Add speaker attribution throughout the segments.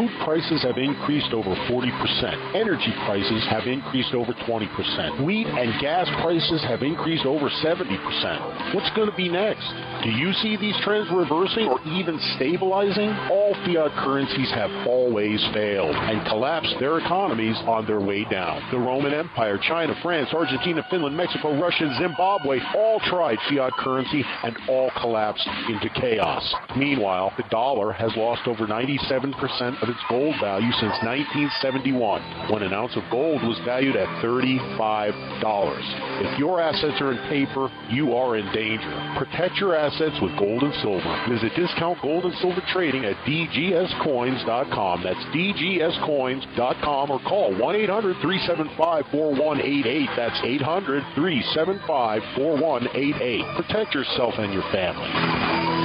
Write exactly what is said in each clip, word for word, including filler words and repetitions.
Speaker 1: Food prices have increased over forty percent. Energy prices have increased over twenty percent. Wheat and gas prices have increased over seventy percent. What's going to be next? Do you see these trends reversing or even stabilizing? All fiat currencies have always failed and collapsed their economies on their way down. The Roman Empire, China, France, Argentina, Finland, Mexico, Russia, Zimbabwe all tried fiat currency and all collapsed into chaos. Meanwhile, the dollar has lost over ninety-seven percent of its gold value since nineteen seventy-one, when an ounce of gold was valued at thirty-five dollars. If your assets are in paper, you are in danger. Protect your assets with gold and silver. Visit Discount Gold and Silver Trading at d g s coins dot com. That's d g s coins dot com, or call one eight hundred, three seven five, four one eight eight. That's eight hundred, three seven five, four one eight eight. Protect yourself and your family.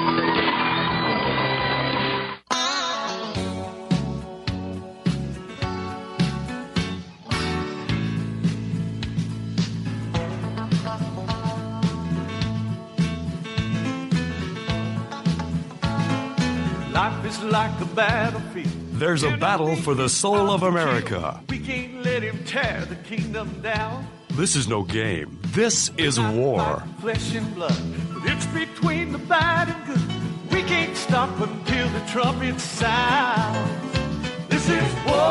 Speaker 2: Life is like a battlefield.
Speaker 3: There's a battle for the soul of America.
Speaker 2: We can't let him tear the kingdom down.
Speaker 3: This is no game. This is war.
Speaker 2: Flesh and blood. But it's between the bad and good. We can't stop until the trumpet sounds. This is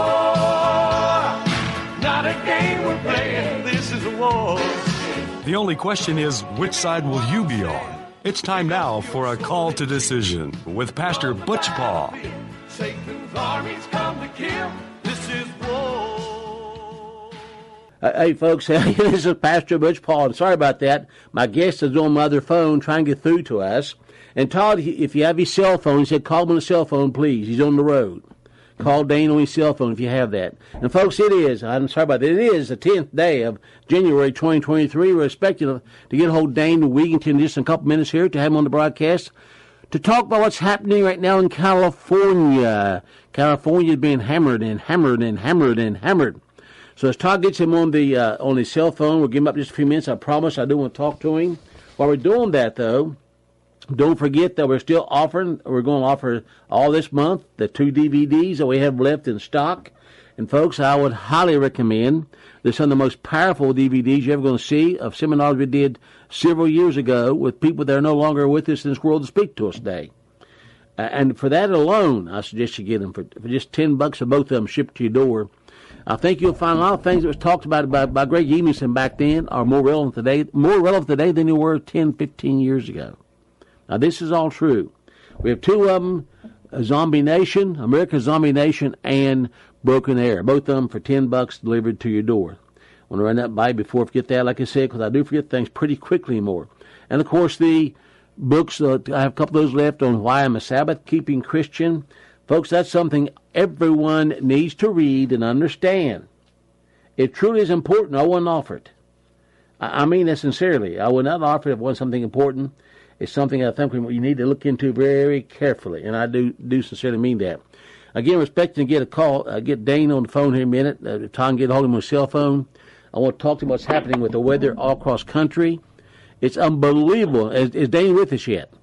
Speaker 2: war. Not a game we're playing. This is a war.
Speaker 3: The only question is, which side will you be on? It's time now for a call to decision with Pastor Butch Paul.
Speaker 2: Satan's armies come to kill. This is war.
Speaker 4: Uh, hey, folks, this is Pastor Butch Paul. Sorry about that. My guest is on my other phone trying to get through to us. And Todd, if you have your cell phone, he said, call him on the cell phone, please. He's on the road. Call Dane on your cell phone if you have that. And, folks, it is, I'm sorry about that, it is the tenth day of January twenty twenty-three. We're expecting to get a hold of Dane Wigington in just a couple minutes here to have him on the broadcast to talk about what's happening right now in California. California is being hammered and hammered and hammered and hammered. So as Todd gets him on the uh, on his cell phone, we'll give him up just a few minutes. I promise I do want to talk to him. While we're doing that, though, don't forget that we're still offering, we're going to offer all this month the two D V Ds that we have left in stock. And, folks, I would highly recommend, they're some of the most powerful D V Ds you're ever going to see of seminars we did several years ago with people that are no longer with us in this world to speak to us today. Uh, and for that alone, I suggest you get them for, for just ten bucks for both of them shipped to your door. I think you'll find a lot of things that was talked about by, by Greg Emerson back then are more relevant today, more relevant today than they were ten, fifteen years ago. Now, this is all true. We have two of them, Zombie Nation, America's Zombie Nation, and Broken Air. Both of them for ten bucks delivered to your door. I want to run that by before I forget that, like I said, because I do forget things pretty quickly more. And, of course, the books, uh, I have a couple of those left on why I'm a Sabbath-keeping Christian. Folks, that's something everyone needs to read and understand. It truly is important. I wouldn't offer it. I, I mean that sincerely. I would not offer it if it wasn't something important. It's something I think we, you need to look into very carefully, and I do do sincerely mean that. Again, we're expecting to get a call, uh, get Dane on the phone here in a minute, uh, try and get a hold of him on his cell phone. I want to talk to him about what's happening with the weather all across country. It's unbelievable. Is, is Dane with us yet?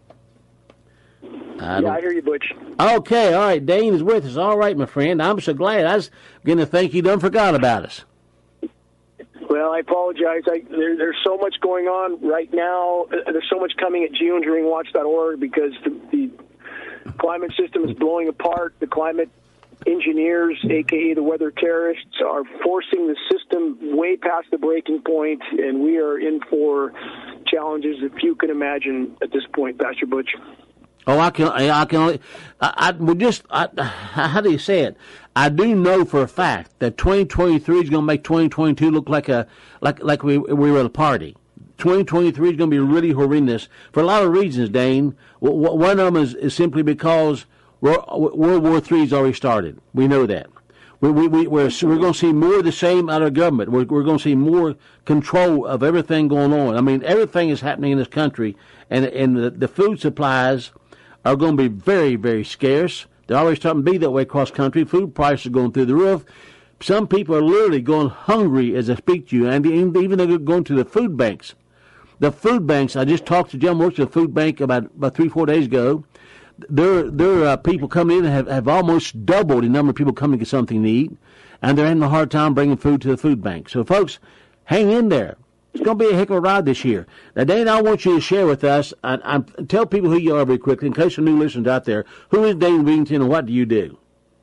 Speaker 5: I yeah, I hear you, Butch.
Speaker 4: Okay, all right, Dane is with us. All right, my friend. I'm so glad. I was going to think you done forgot about us.
Speaker 5: Well, I apologize. I, there, there's so much going on right now. There's so much coming at geoengineering watch dot org because the, the climate system is blowing apart. The climate engineers, a k a the weather terrorists, are forcing the system way past the breaking point, and we are in for challenges that few can imagine at this point, Pastor Butch.
Speaker 4: Oh, I can, I can only, I, I would just, I, how do you say it? I do know for a fact that twenty twenty-three is going to make twenty twenty-two look like a, like, like we, we were at a party. twenty twenty-three is going to be really horrendous for a lot of reasons, Dane. One of them is, is simply because World War Three has already started. We know that. We, we, we, we're, we're going to see more of the same out of government. We're, we're going to see more control of everything going on. I mean, everything is happening in this country, and, and the, the food supplies are going to be very, very scarce. They're already starting to be that way across country. Food prices are going through the roof. Some people are literally going hungry as I speak to you, and even though they're going to the food banks. The food banks, I just talked to Jim, works at a food bank about, about three, four days ago. their their uh, people coming in have, have almost doubled the number of people coming to get something to eat, and they're having a hard time bringing food to the food bank. So, folks, hang in there. It's going to be a heck of a ride this year. Now, Dane, I want you to share with us, I, I, tell people who you are very quickly, in case there are new listeners out there. Who is Dane Wigington, and what do you do?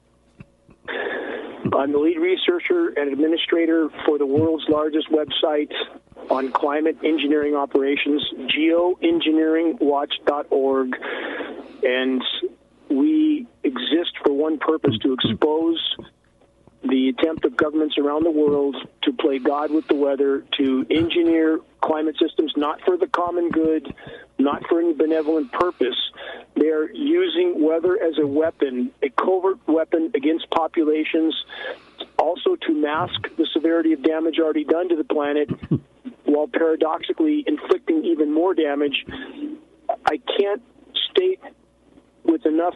Speaker 5: I'm the lead researcher and administrator for the world's largest website on climate engineering operations, geoengineering watch dot org. And we exist for one purpose, to expose the attempt of governments around the world to play God with the weather, to engineer climate systems not for the common good, not for any benevolent purpose. They're using weather as a weapon, a covert weapon against populations, also to mask the severity of damage already done to the planet, while paradoxically inflicting even more damage. I can't state with enough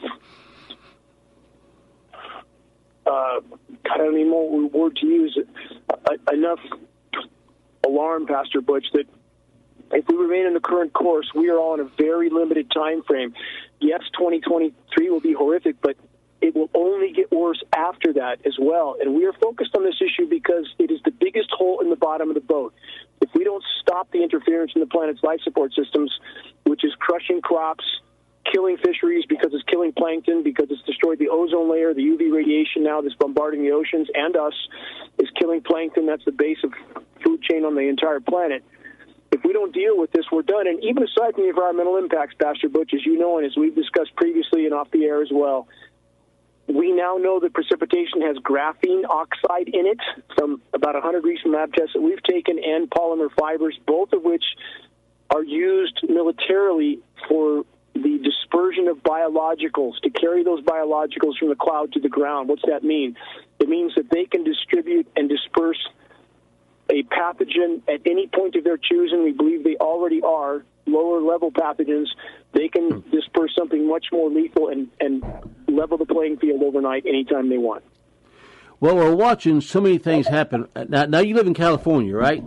Speaker 5: Uh, I don't even know what word to use, uh, enough alarm, Pastor Butch, that if we remain in the current course, we are all in a very limited time frame. Yes, twenty twenty-three will be horrific, but it will only get worse after that as well. And we are focused on this issue because it is the biggest hole in the bottom of the boat. If we don't stop the interference in the planet's life support systems, which is crushing crops, killing fisheries because it's killing plankton, because it's destroyed the ozone layer, the U V radiation now that's bombarding the oceans, and us is killing plankton. That's the base of food chain on the entire planet. If we don't deal with this, we're done. And even aside from the environmental impacts, Pastor Butch, as you know, and as we've discussed previously and off the air as well, we now know that precipitation has graphene oxide in it from about one hundred recent lab tests that we've taken, and polymer fibers, both of which are used militarily for the dispersion of biologicals, to carry those biologicals from the cloud to the ground. What's that mean? It means that they can distribute and disperse a pathogen at any point of their choosing. We believe they already are lower-level pathogens. They can disperse something much more lethal and, and level the playing field overnight anytime they want.
Speaker 4: Well, we're watching so many things happen. Now, now you live in California, right?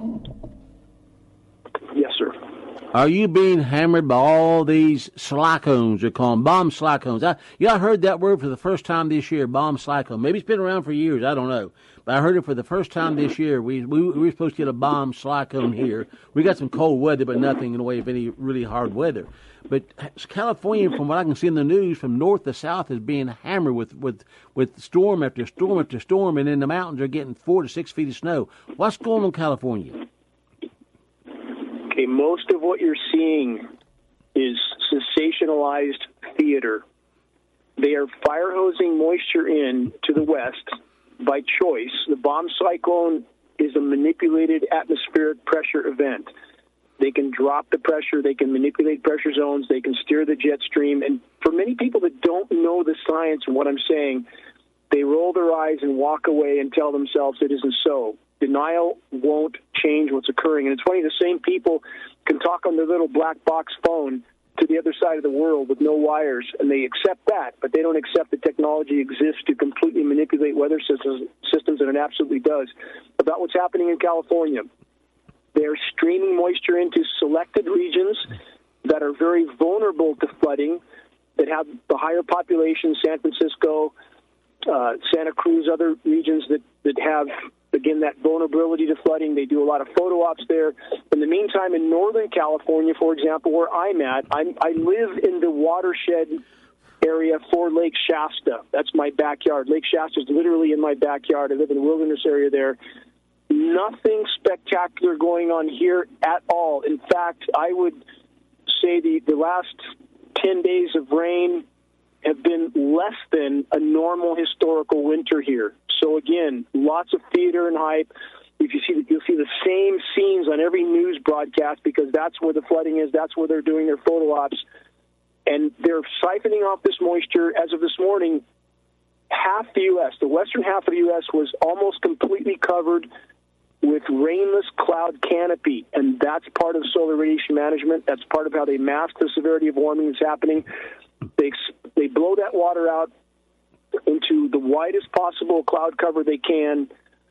Speaker 5: Yes, sir.
Speaker 4: Are you being hammered by all these cyclones? They're calling bomb cyclones. I, yeah, I heard that word for the first time this year, bomb cyclone. Maybe it's been around for years. I don't know. But I heard it for the first time this year. We, we, we were supposed to get a bomb cyclone here. We got some cold weather, but nothing in the way of any really hard weather. But California, from what I can see in the news, from north to south, is being hammered with, with, with storm after storm after storm, and in the mountains are getting four to six feet of snow. What's going on in California?
Speaker 5: Okay, most of what you're seeing is sensationalized theater. They are fire hosing moisture in to the west by choice. The bomb cyclone is a manipulated atmospheric pressure event. They can drop the pressure, they can manipulate pressure zones, they can steer the jet stream. And for many people that don't know the science and what I'm saying, they roll their eyes and walk away and tell themselves it isn't so. Denial won't change what's occurring. And it's funny, the same people can talk on their little black box phone to the other side of the world with no wires, and they accept that, but they don't accept that technology exists to completely manipulate weather systems, systems, and it absolutely does. About what's happening in California, they're streaming moisture into selected regions that are very vulnerable to flooding, that have the higher population, San Francisco, uh, Santa Cruz, other regions that, that have, again, that vulnerability to flooding. They do a lot of photo ops there. In the meantime, in Northern California, for example, where I'm at, I'm, I live in the watershed area for Lake Shasta. That's my backyard. Lake Shasta is literally in my backyard. I live in the wilderness area there. Nothing spectacular going on here at all. In fact, I would say the, the last ten days of rain have been less than a normal historical winter here. So again, lots of theater and hype. If you see, you'll see the same scenes on every news broadcast because that's where the flooding is. That's where they're doing their photo ops, and they're siphoning off this moisture. As of this morning, half the U S, the western half of the U S, was almost completely covered with rainless cloud canopy, and that's part of solar radiation management. That's part of how they mask the severity of warming that's happening. They they blow that water out into the widest possible cloud cover they can,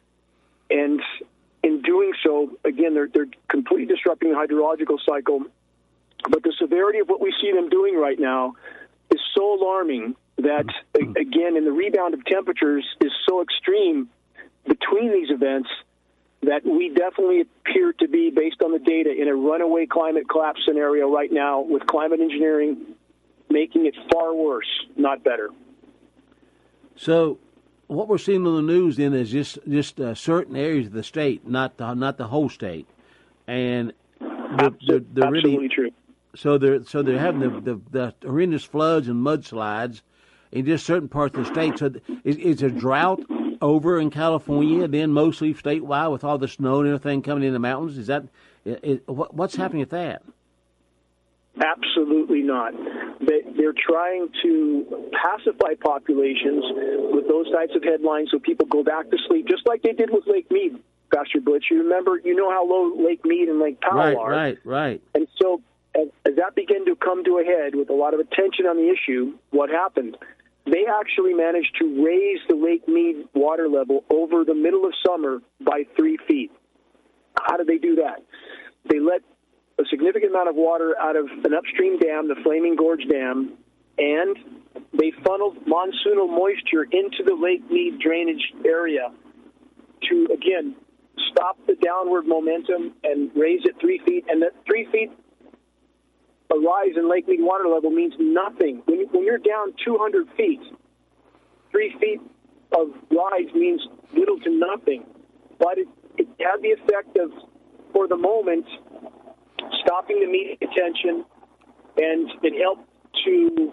Speaker 5: and in doing so, again, they're they're completely disrupting the hydrological cycle. But the severity of what we see them doing right now is so alarming that, again, and the rebound of temperatures is so extreme between these events that we definitely appear to be, based on the data, in a runaway climate collapse scenario right now, with climate engineering making it far worse, not better.
Speaker 4: So what we're seeing on the news then is just just uh, certain areas of the state, not the, not the whole state, and they're, they're, they're
Speaker 5: absolutely
Speaker 4: really,
Speaker 5: true.
Speaker 4: So they're so they're having the, the, the horrendous floods and mudslides in just certain parts of the state. So is, is a drought over in California, then mostly statewide with all the snow and everything coming in the mountains? Is that is, what's happening with that?
Speaker 5: Absolutely not. They, they're trying to pacify populations with those types of headlines so people go back to sleep, just like they did with Lake Mead, Pastor Butch. You remember, you know how low Lake Mead and Lake Powell
Speaker 4: right,
Speaker 5: are.
Speaker 4: Right, right,
Speaker 5: And so as, as that began to come to a head with a lot of attention on the issue, what happened? They actually managed to raise the Lake Mead water level over the middle of summer by three feet. How did they do that? They let a significant amount of water out of an upstream dam, the Flaming Gorge Dam, and they funneled monsoonal moisture into the Lake Mead drainage area to, again, stop the downward momentum and raise it three feet. And that three feet a rise in Lake Mead water level means nothing. When, you, when you're down two hundred feet, three feet of rise means little to nothing. But it, it had the effect of, for the moment, stopping the media attention, and it helped to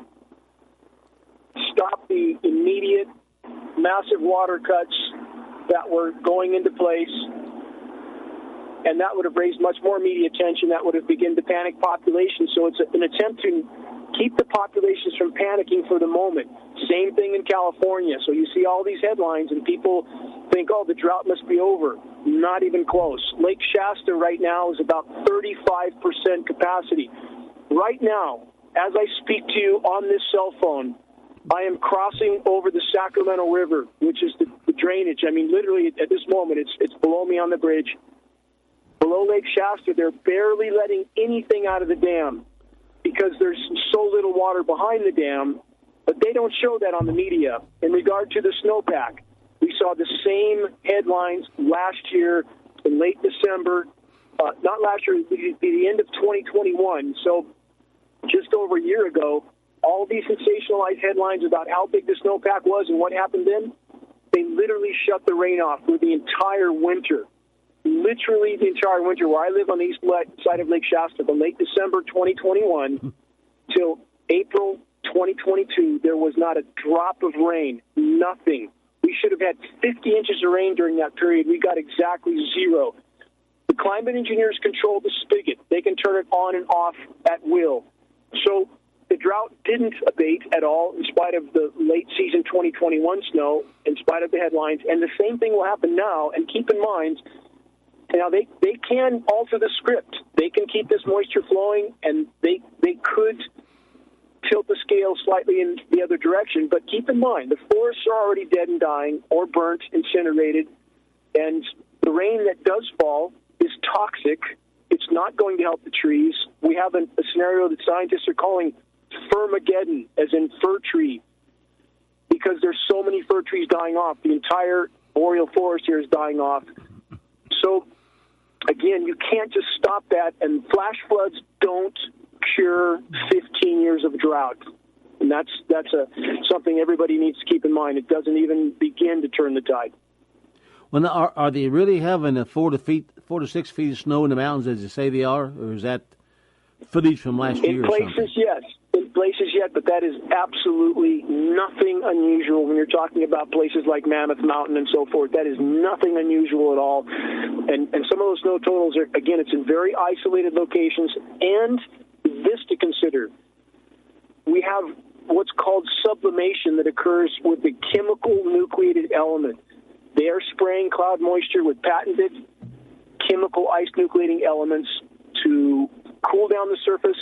Speaker 5: stop the immediate massive water cuts that were going into place, and that would have raised much more media attention. That would have begun to panic populations. So it's an attempt to keep the populations from panicking for the moment. Same thing in California. So you see all these headlines, and people think, oh, the drought must be over. Not even close. Lake Shasta right now is about thirty-five percent capacity. Right now, as I speak to you on this cell phone, I am crossing over the Sacramento River, which is the, the drainage. I mean, literally at this moment, it's it's below me on the bridge. Below Lake Shasta, they're barely letting anything out of the dam because there's so little water behind the dam, but they don't show that on the media. In regard to the snowpack, we saw the same headlines last year in late December, uh, not last year, the, the end of twenty twenty-one, so just over a year ago. All these sensationalized headlines about how big the snowpack was and what happened then, they literally shut the rain off for the entire winter. Literally the entire winter, where I live on the east side of Lake Shasta, from late December twenty twenty-one till April twenty twenty-two, there was not a drop of rain, nothing. We should have had fifty inches of rain during that period. We got exactly zero. The climate engineers control the spigot. They can turn it on and off at will. So the drought didn't abate at all in spite of the late season twenty twenty-one snow, in spite of the headlines. And the same thing will happen now. And keep in mind, now they, they can alter the script. They can keep this moisture flowing, and they they could tilt the scale slightly in the other direction. But keep in mind, the forests are already dead and dying or burnt, incinerated, and the rain that does fall is toxic. It's not going to help the trees. We have a, a scenario that scientists are calling Firmageddon, as in fir tree, because there's so many fir trees dying off. The entire boreal forest here is dying off. So, again, you can't just stop that, and flash floods don't cure fifteen years of drought. And that's that's a something everybody needs to keep in mind. It doesn't even begin to turn the tide.
Speaker 4: Well, now, are, are they really having a four to feet, four to six feet of snow in the mountains, as they say they are, or is that footage from last
Speaker 5: in
Speaker 4: year?
Speaker 5: In places, yes. In places, yet, but that is absolutely nothing unusual when you're talking about places like Mammoth Mountain and so forth. That is nothing unusual at all. And and some of those snow totals are, again, it's in very isolated locations. And this to consider, we have what's called sublimation that occurs with the chemical nucleated element. They are spraying cloud moisture with patented chemical ice nucleating elements to cool down the surface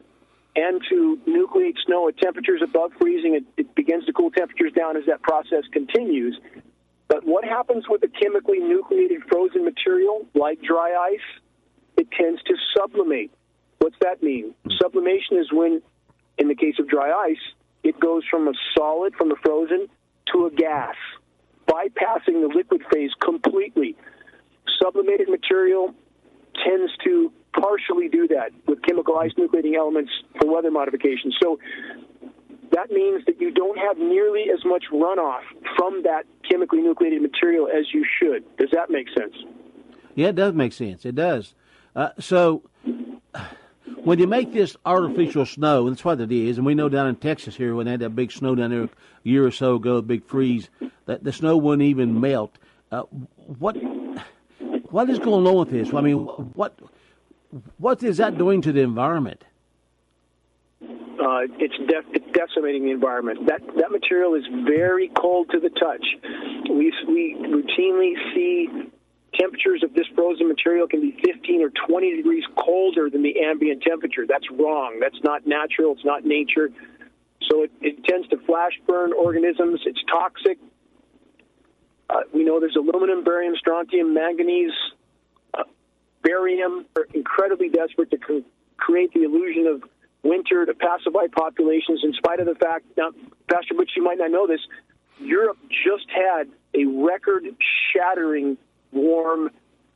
Speaker 5: and to nucleate snow at temperatures above freezing. It, it begins to cool temperatures down as that process continues. But what happens with the chemically nucleated frozen material, like dry ice? It tends to sublimate. What's that mean? Sublimation is when, in the case of dry ice, it goes from a solid, from a frozen, to a gas, bypassing the liquid phase completely. Sublimated material tends to partially do that with chemical ice nucleating elements for weather modification. So that means that you don't have nearly as much runoff from that chemically nucleated material as you should. Does that make sense?
Speaker 4: Yeah, it does make sense. It does. Uh, so when you make this artificial snow, and that's what it is, and we know down in Texas here when they had that big snow down there a year or so ago, a big freeze, that the snow wouldn't even melt. Uh, what what is going on with this? I mean, what what is that doing to the environment?
Speaker 5: Uh, it's, def- it's decimating the environment. That that material is very cold to the touch. We we routinely see temperatures of this frozen material can be fifteen or twenty degrees colder than the ambient temperature. That's wrong. That's not natural. It's not nature. So it, it tends to flash burn organisms. It's toxic. Uh, we know there's aluminum, barium, strontium, manganese, uh, barium are incredibly desperate to cr- create the illusion of winter to pacify populations in spite of the fact, now, Pastor Butch, you might not know this, Europe just had a record-shattering warm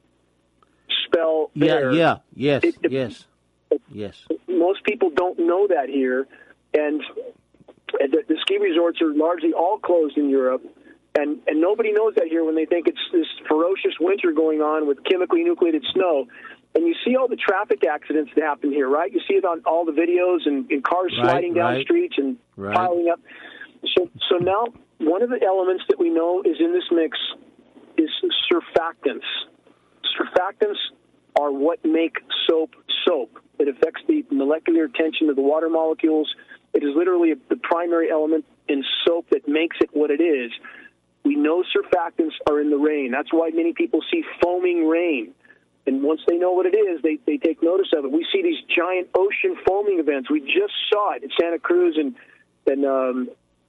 Speaker 5: spell there.
Speaker 4: Yeah, yeah, yes,
Speaker 5: it, it,
Speaker 4: yes, yes.
Speaker 5: Most people don't know that here, and the, the ski resorts are largely all closed in Europe, and, and nobody knows that here when they think it's this ferocious winter going on with chemically nucleated snow. And you see all the traffic accidents that happen here, right? You see it on all the videos and, and cars
Speaker 4: right,
Speaker 5: sliding down
Speaker 4: right,
Speaker 5: streets and
Speaker 4: right.
Speaker 5: piling up. So, so now one of the elements that we know is in this mix is surfactants. Surfactants are what make soap soap. It affects the molecular tension of the water molecules. It is literally the primary element in soap that makes it what it is. We know surfactants are in the rain. That's why many people see foaming rain. And once they know what it is, they, they take notice of it. We see these giant ocean foaming events. We just saw it at Santa Cruz and and um,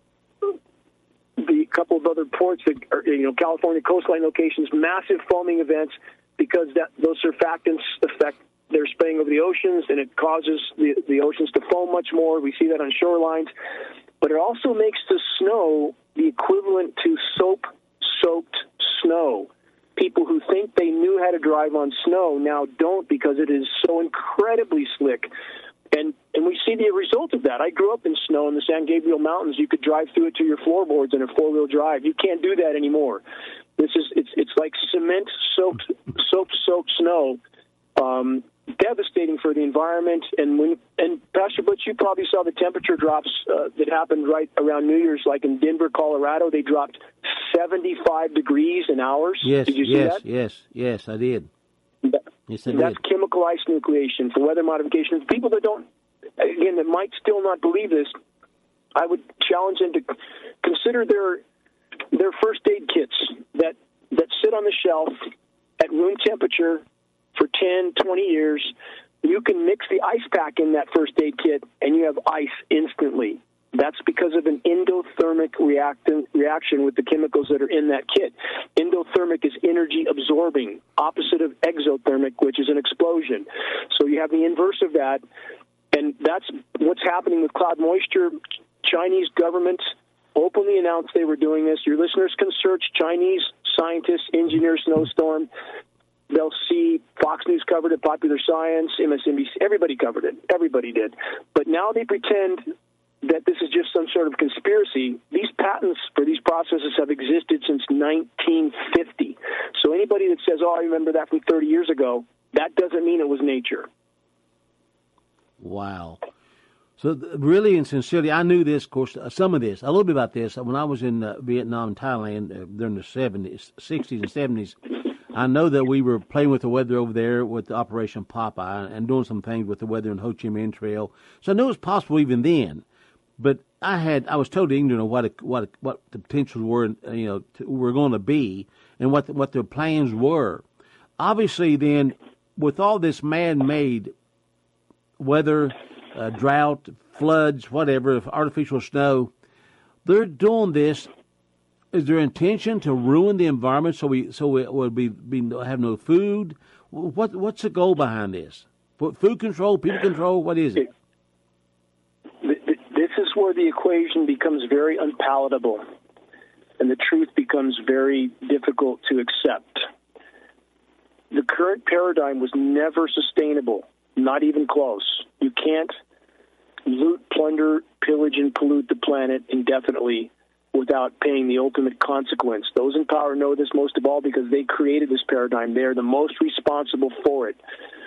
Speaker 5: the couple of other ports that are, you know, California coastline locations, massive foaming events because that those surfactants affect their spraying over the oceans, and it causes the, the oceans to foam much more. We see that on shorelines. But it also makes the snow the equivalent to soap-soaked snow. People who think they knew how to drive on snow now don't because it is so incredibly slick. And and we see the result of that. I grew up in snow in the San Gabriel Mountains. You could drive through it to your floorboards in a four-wheel drive. You can't do that anymore. This is it's it's like cement soaked soaked soaked snow. Um, devastating for the environment. And when and Pastor Butch, you probably saw the temperature drops uh, that happened right around New Year's, like in Denver, Colorado. They dropped seventy-five degrees in hours.
Speaker 4: Yes,
Speaker 5: did you see
Speaker 4: yes,
Speaker 5: that?
Speaker 4: yes, yes, I did.
Speaker 5: That,
Speaker 4: yes, I
Speaker 5: that's
Speaker 4: did.
Speaker 5: chemical ice nucleation for weather modification. People that don't, again, that might still not believe this, I would challenge them to consider their their first aid kits that that sit on the shelf at room temperature for ten, twenty years. You can mix the ice pack in that first aid kit, and you have ice instantly. That's because of an endothermic reactant, reaction with the chemicals that are in that kit. Endothermic is energy absorbing, opposite of exothermic, which is an explosion. So you have the inverse of that, and that's what's happening with cloud moisture. Chinese government openly announced they were doing this. Your listeners can search Chinese scientists engineer snowstorm. They'll see Fox News covered it, Popular Science, M S N B C. Everybody covered it. Everybody did. But now they pretend that this is just some sort of conspiracy. These patents for these processes have existed since nineteen fifty. So anybody that says, oh, I remember that from thirty years ago, that doesn't mean it was nature.
Speaker 4: Wow. So really and sincerely, I knew this, of course, uh, some of this, a little bit about this. When I was in uh, Vietnam and Thailand uh, during the seventies, sixties and seventies, I know that we were playing with the weather over there with the Operation Popeye and doing some things with the weather in Ho Chi Minh Trail. So I knew it was possible even then. But I had I was totally ignorant of what it, what it, what the potentials were, you know, to, were going to be and what the, what their plans were. Obviously, then, with all this man-made weather, uh, drought, floods, whatever, artificial snow, they're doing this. Is their intention to ruin the environment so we so we will be, be have no food? What what's the goal behind this? Food control, people control. What is it?
Speaker 5: This is where the equation becomes very unpalatable and the truth becomes very difficult to accept. The current paradigm was never sustainable, not even close. You can't loot, plunder, pillage, and pollute the planet indefinitely without paying the ultimate consequence. Those in power know this most of all because they created this paradigm. They are the most responsible for it.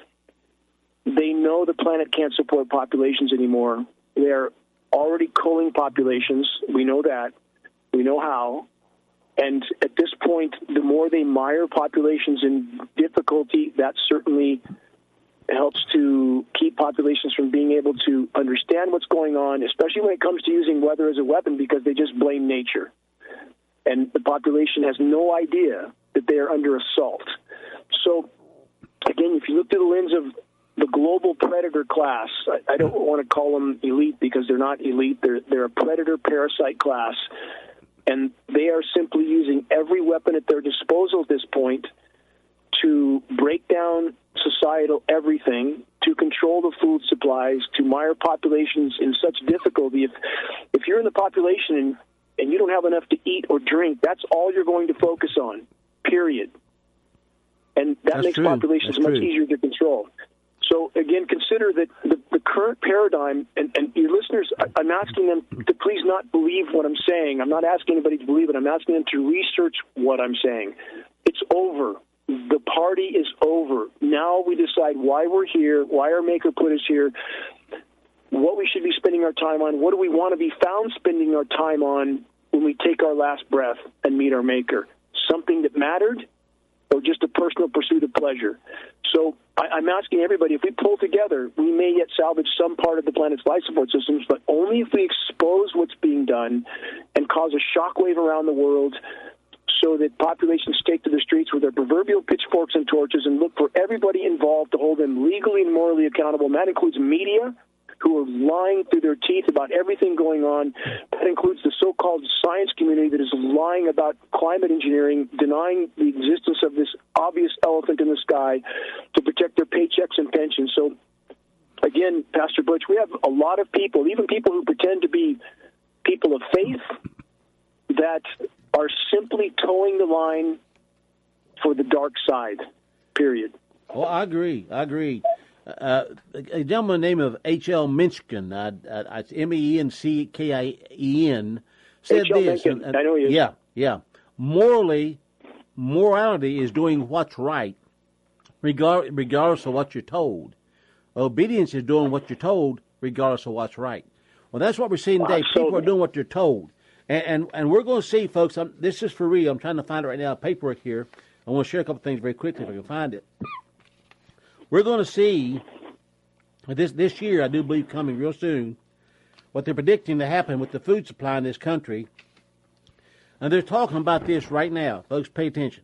Speaker 5: They know the planet can't support populations anymore. They're already culling populations. We know that. We know how. And at this point, the more they mire populations in difficulty, that certainly helps to keep populations from being able to understand what's going on, especially when it comes to using weather as a weapon, because they just blame nature. And the population has no idea that they are under assault. So, again, if you look through the lens of the global predator class, I, I don't want to call them elite because they're not elite. They're, they're a predator parasite class. And they are simply using every weapon at their disposal at this point to break down societal everything, to control the food supplies, to mire populations in such difficulty. If if you're in the population and, and you don't have enough to eat or drink, that's all you're going to focus on, period. And that
Speaker 4: that's
Speaker 5: makes
Speaker 4: true.
Speaker 5: populations
Speaker 4: that's
Speaker 5: much
Speaker 4: true.
Speaker 5: easier to control. So, again, consider that the, the current paradigm, and, and your listeners, I'm asking them to please not believe what I'm saying. I'm not asking anybody to believe it. I'm asking them to research what I'm saying. It's over. The party is over. Now we decide why we're here, why our Maker put us here, what we should be spending our time on, what do we want to be found spending our time on when we take our last breath and meet our Maker. Something that mattered or just a personal pursuit of pleasure. So I, I'm asking everybody, if we pull together, we may yet salvage some part of the planet's life support systems, but only if we expose what's being done and cause a shockwave around the world so that populations take to the streets with their proverbial pitchforks and torches and look for everybody involved to hold them legally and morally accountable. And that includes media, who are lying through their teeth about everything going on. That includes the so-called science community that is lying about climate engineering, denying the existence of this obvious elephant in the sky to protect their paychecks and pensions. So, again, Pastor Butch, we have a lot of people, even people who pretend to be people of faith, that are simply towing the line for the dark side, period.
Speaker 4: Well, I agree. I agree. Uh, a gentleman named of H L Mencken, uh, uh, it's M E N C K I E N, said
Speaker 5: H L
Speaker 4: this.
Speaker 5: Mencken,
Speaker 4: and, and,
Speaker 5: I know he is.
Speaker 4: Yeah, yeah. Morally, morality is doing what's right, regard, regardless of what you're told. Obedience is doing what you're told, regardless of what's right. Well, that's what we're seeing today.
Speaker 5: Absolutely.
Speaker 4: People are doing what they're told. And, and, and we're going to see, folks, I'm, this is for real. I'm trying to find it right now, paperwork here. I want to share a couple things very quickly if I can find it. We're going to see this this year, I do believe coming real soon, what they're predicting to happen with the food supply in this country. And they're talking about this right now. Folks, pay attention.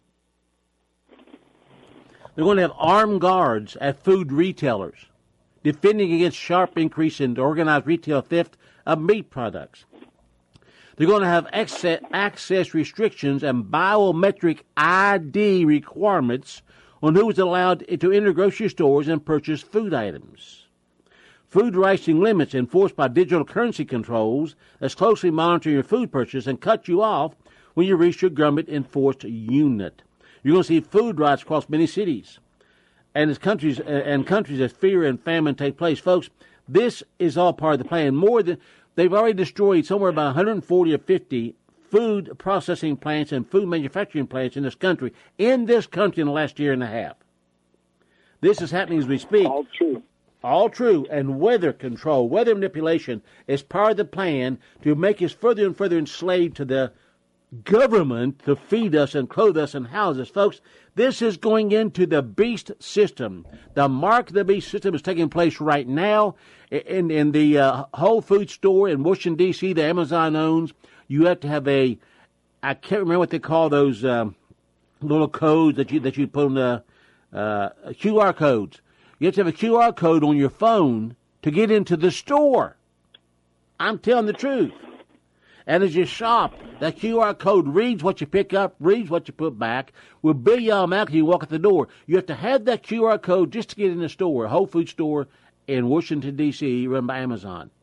Speaker 4: They're going to have armed guards at food retailers defending against sharp increase in organized retail theft of meat products. They're going to have access, access restrictions and biometric I D requirements on who is allowed to enter grocery stores and purchase food items. Food rationing limits enforced by digital currency controls that's closely monitor your food purchase and cut you off when you reach your government enforced unit. You're going to see food riots across many cities and as countries and countries as fear and famine take place. Folks, this is all part of the plan. More than they've already destroyed somewhere about one hundred forty or fifty food processing plants and food manufacturing plants in this country, in this country in the last year and a half. This is happening as we speak.
Speaker 5: All true.
Speaker 4: All true. And weather control, weather manipulation is part of the plan to make us further and further enslaved to the government to feed us and clothe us and house us. Folks, this is going into the beast system. The mark of the beast system is taking place right now in, in the uh, Whole Foods store in Washington, D C that Amazon owns. You have to have a, I can't remember what they call those um, little codes that you that you put on the uh, Q R codes. You have to have a Q R code on your phone to get into the store. I'm telling the truth. And as you shop, that Q R code reads what you pick up, reads what you put back, will bill you automatically when you walk at the door. You have to have that Q R code just to get in the store, a Whole Foods store in Washington, D C, run by Amazon.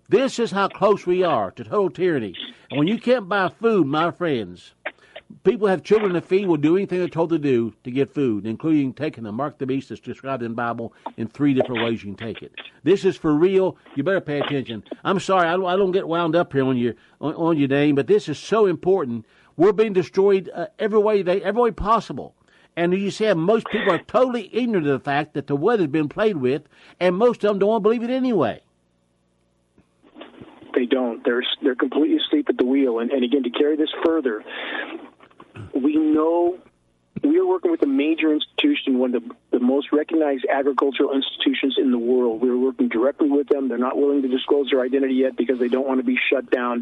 Speaker 4: This is how close we are to total tyranny. And when you can't buy food, my friends, people have children to feed will do anything they're told to do to get food, including taking the mark of the beast that's described in the Bible in three different ways you can take it. This is for real. You better pay attention. I'm sorry, I don't, I don't get wound up here on your on, on your name, but this is so important. We're being destroyed uh, every way they every way possible. And as you said, most people are totally ignorant of the fact that the weather's been played with, and most of them don't want to believe it anyway.
Speaker 5: They don't. They're they're completely asleep at the wheel. And, and again, to carry this further, we know we are working with a major institution, one of the, the most recognized agricultural institutions in the world. We are working directly with them. They're not willing to disclose their identity yet because they don't want to be shut down.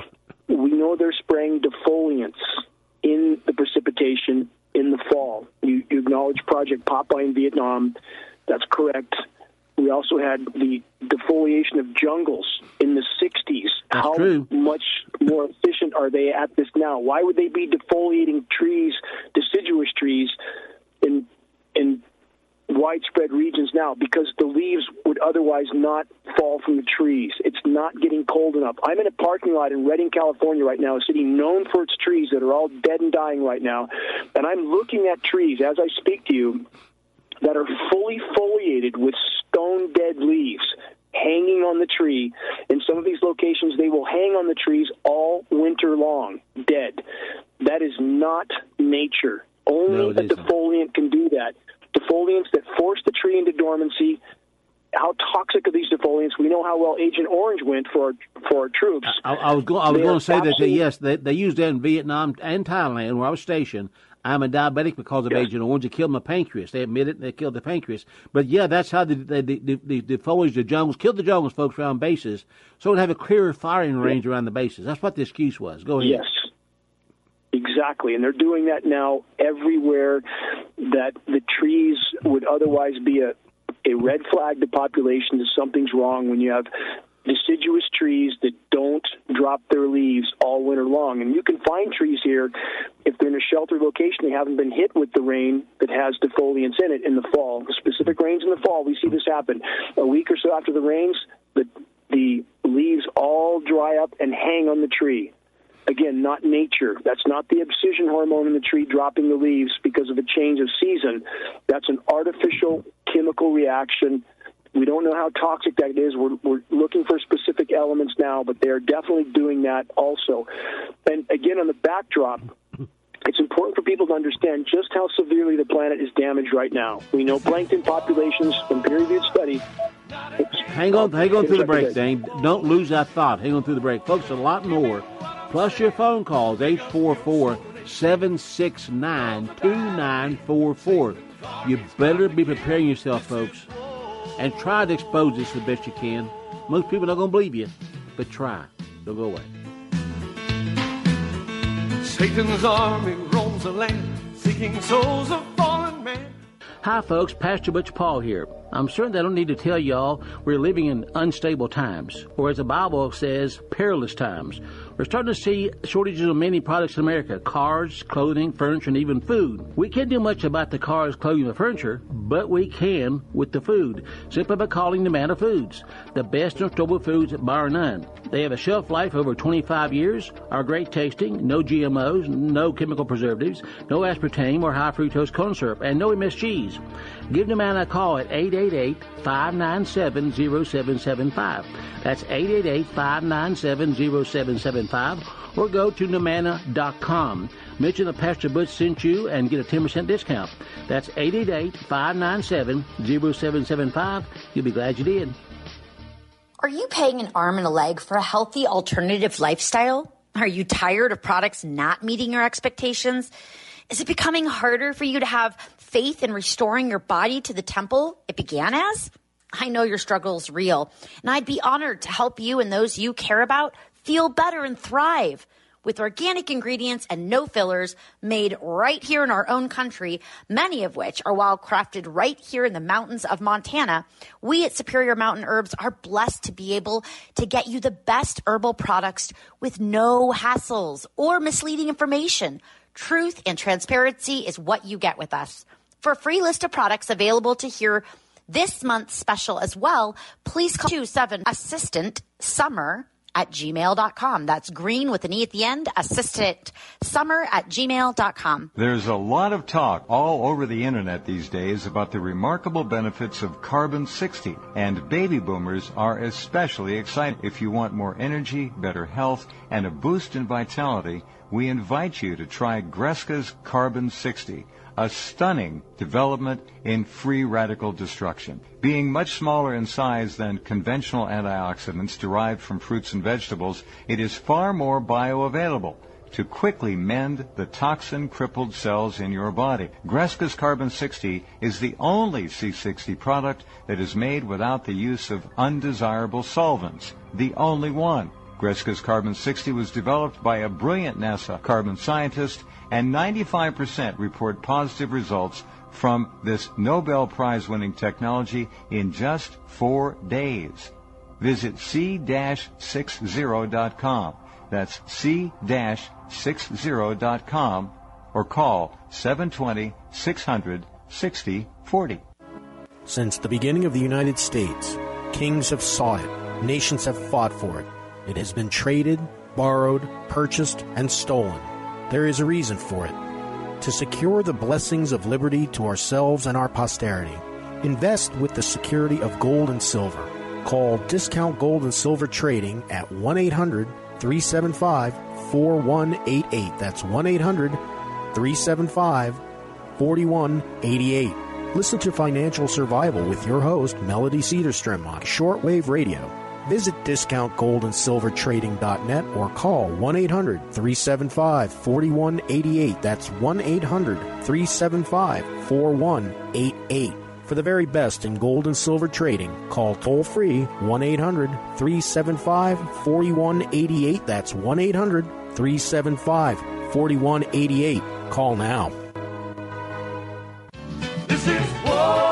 Speaker 5: We know they're spraying defoliants in the precipitation in the fall. You, you acknowledge Project Popeye in Vietnam. That's correct. We also had the defoliation of jungles in the sixties.
Speaker 4: That's
Speaker 5: How
Speaker 4: true.
Speaker 5: much more efficient are they at this now? Why would they be defoliating trees, deciduous trees, in in widespread regions now? Because the leaves would otherwise not fall from the trees. It's not getting cold enough. I'm in a parking lot in Redding, California right now, a city known for its trees that are all dead and dying right now. And I'm looking at trees as I speak to you that are fully foliated with stone-dead leaves hanging on the tree. In some of these locations, they will hang on the trees all winter long, dead. That is not nature. Only
Speaker 4: No,
Speaker 5: a
Speaker 4: isn't.
Speaker 5: defoliant can do that. Defoliants that force the tree into dormancy. How toxic are these defoliants? We know how well Agent Orange went for our, for our troops.
Speaker 4: I, I was, go, I was
Speaker 5: They
Speaker 4: going
Speaker 5: are
Speaker 4: to say that, they,
Speaker 5: absolute-
Speaker 4: yes, they, they used that in Vietnam and Thailand, where I was stationed. I'm a diabetic because of
Speaker 5: Yes.
Speaker 4: Agent Orange. It killed my pancreas. They admit it. They killed the pancreas. But, yeah, that's how the, the, the, the, the foliage, the jungles, killed the jungles, folks, around bases, so it would have a clearer firing range around the bases. That's what the excuse was. Go ahead.
Speaker 5: Yes, exactly. And they're doing that now everywhere that the trees would otherwise be a, a red flag to population that something's wrong when you have deciduous trees that don't drop their leaves all winter long. And you can find trees here, if they're in a sheltered location, they haven't been hit with the rain that has defoliants in it in the fall. The specific rains in the fall, we see this happen. A week or so after the rains, the, the leaves all dry up and hang on the tree. Again, not nature. That's not the abscission hormone in the tree dropping the leaves because of a change of season. That's an artificial chemical reaction. We don't know how toxic that is. We're, we're looking for specific elements now, but they're definitely doing that also. And again, on the backdrop, it's important for people to understand just how severely the planet is damaged right now. We know plankton populations from peer-reviewed study.
Speaker 4: Hang on, hang on through the break, Dane. Don't lose that thought. Hang on through the break. Folks, a lot more. Plus your phone calls, eight four four, seven six nine, two nine four four. You better be preparing yourself, folks. And try to expose this the best you can. Most people are not going to believe you, but try. Don't go away.
Speaker 2: Satan's army roams the land, seeking souls of fallen man.
Speaker 4: Hi, folks. Pastor Butch Paul here. I'm certain I don't need to tell y'all we're living in unstable times, or as the Bible says, perilous times. We're starting to see shortages of many products in America: cars, clothing, furniture, and even food. We can't do much about the cars, clothing, and furniture, but we can with the food, simply by calling Nomana Foods, the best in storable foods bar none. They have a shelf life over twenty-five years, are great tasting, no G M Os, no chemical preservatives, no aspartame or high fructose corn syrup, and no M S Gs. Give Nomana a call at eight eight eight, five nine seven, zero seven seven five. That's eight eight eight, five nine seven, zero seven seven five, or go to Nomana dot com. Mention that Pastor Butch sent you and get a ten percent discount. That's eight eight eight, five nine seven, zero seven seven five. You'll be glad you did.
Speaker 6: Are you paying an arm and a leg for a healthy alternative lifestyle? Are you tired of products not meeting your expectations? Is it becoming harder for you to have faith in restoring your body to the temple it began as? I know your struggle is real, and I'd be honored to help you and those you care about feel better and thrive. With organic ingredients and no fillers made right here in our own country, many of which are wild crafted right here in the mountains of Montana, we at Superior Mountain Herbs are blessed to be able to get you the best herbal products with no hassles or misleading information. Truth and transparency is what you get with us. For a free list of products available to hear this month's special as well, please call two seven assistant summer at gmail dot com. That's green with an E at the end, assistant summer at gmail dot com.
Speaker 7: There's a lot of talk all over the internet these days about the remarkable benefits of Carbon sixty, and baby boomers are especially excited. If you want more energy, better health, and a boost in vitality, we invite you to try Greska's Carbon sixty, a stunning development in free radical destruction. Being much smaller in size than conventional antioxidants derived from fruits and vegetables, it is far more bioavailable to quickly mend the toxin-crippled cells in your body. Greska's Carbon sixty is the only C sixty product that is made without the use of undesirable solvents. The only one. Greska's Carbon sixty was developed by a brilliant NASA carbon scientist, and ninety-five percent report positive results from this Nobel Prize-winning technology in just four days. Visit C sixty dot com. That's C sixty dot com or call seven two zero, six hundred, sixty forty.
Speaker 8: Since the beginning of the United States, kings have sought it, nations have fought for it. It has been traded, borrowed, purchased, and stolen. There is a reason for it. To secure the blessings of liberty to ourselves and our posterity, invest with the security of gold and silver. Call Discount Gold and Silver Trading at one eight hundred, three seven five, four one eight eight. That's one eight hundred, three seven five, four one eight eight. Listen to Financial Survival with your host, Melody Cedarstrom, on shortwave radio. Visit discount gold and silver trading dot net or call one eight hundred, three seven five, four one eight eight. That's one eight hundred, three seven five, four one eight eight. For the very best in gold and silver trading, call toll-free one eight hundred, three seven five, four one eight eight. That's one eight hundred, three seven five, four one eight eight. Call now.
Speaker 2: This is war,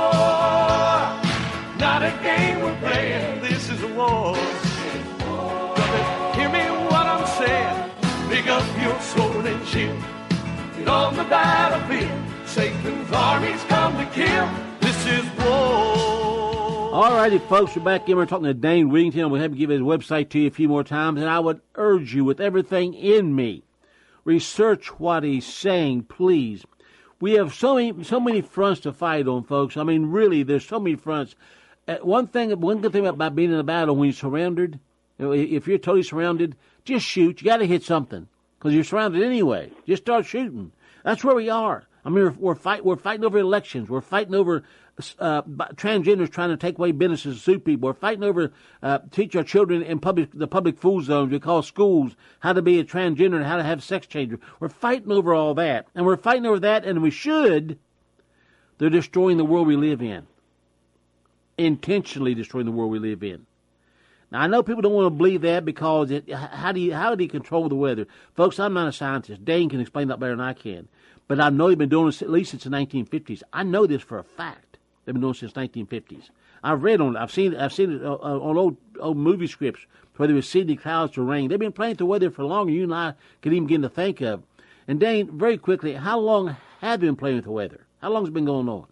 Speaker 2: not a game we're playing. This is a war. Brother, hear me what I'm saying. Pick up your sword and shield. Get on the battlefield. Satan's armies come to kill. This is war.
Speaker 4: All righty, folks, we're back in. We're talking to Dane Wigington. We'll have to give his website to you a few more times, and I would urge you with everything in me, research what he's saying, please. We have so many, so many fronts to fight on, folks. I mean, really, there's so many fronts. Uh, one thing, one good thing about being in a battle when you're surrounded, you know, if you're totally surrounded, just shoot. You got to hit something because you're surrounded anyway. Just start shooting. That's where we are. I mean, we're, we're fight, we're fighting over elections. We're fighting over uh, transgenders trying to take away businesses and sue people. We're fighting over uh, teach our children in public the public food zones we call schools how to be a transgender and how to have sex changes. We're fighting over all that, and we're fighting over that, and we should. They're destroying the world we live in. Intentionally destroying the world we live in. Now, I know people don't want to believe that because it, how do you how do you control the weather? Folks, I'm not a scientist. Dane can explain that better than I can. But I know they've been doing this at least since the nineteen fifties. I know this for a fact. They've been doing it since nineteen fifties. I've read on it. I've seen it. I've seen it on old old movie scripts, whether it was Sydney clouds to rain. They've been playing with the weather for longer than you and I could even begin to think of. And Dane, very quickly, how long have you been playing with the weather? How long has it been going on?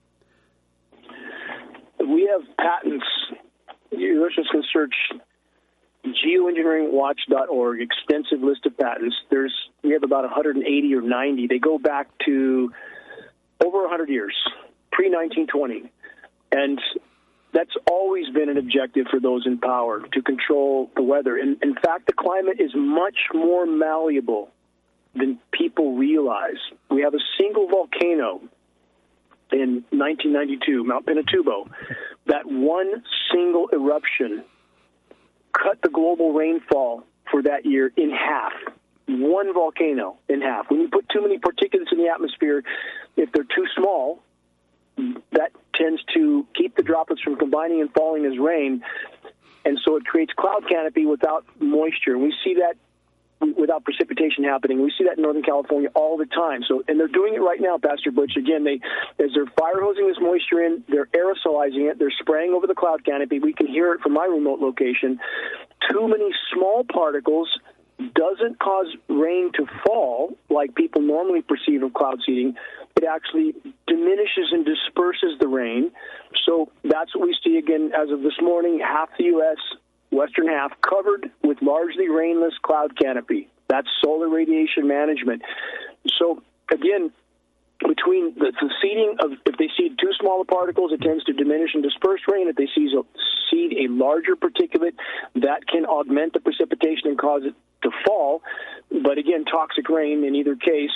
Speaker 5: We have patents. Your listeners can search geoengineering watch dot org, extensive list of patents. There's we have about one hundred eighty or ninety. They go back to over one hundred years, pre nineteen twenty. And that's always been an objective for those in power, to control the weather. In, in fact, the climate is much more malleable than people realize. We have a single volcano in nineteen ninety-two, Mount Pinatubo. That one single eruption cut the global rainfall for that year in half. One volcano in half. When you put too many particulates in the atmosphere, if they're too small, that tends to keep the droplets from combining and falling as rain, and so it creates cloud canopy without moisture. We see that without precipitation happening. We see that in Northern California all the time. So, and they're doing it right now, Pastor Butch. Again, they as they're fire hosing this moisture in, they're aerosolizing it, they're spraying over the cloud canopy. We can hear it from my remote location. Too many small particles doesn't cause rain to fall like people normally perceive of cloud seeding. It actually diminishes and disperses the rain. So that's what we see again as of this morning. Half the U S, western half, covered with largely rainless cloud canopy. That's solar radiation management. So again, between the, the seeding of, if they seed too small of particles, it tends to diminish and disperse rain. If they seed a, seed a larger particulate, that can augment the precipitation and cause it to fall. But again, toxic rain in either case.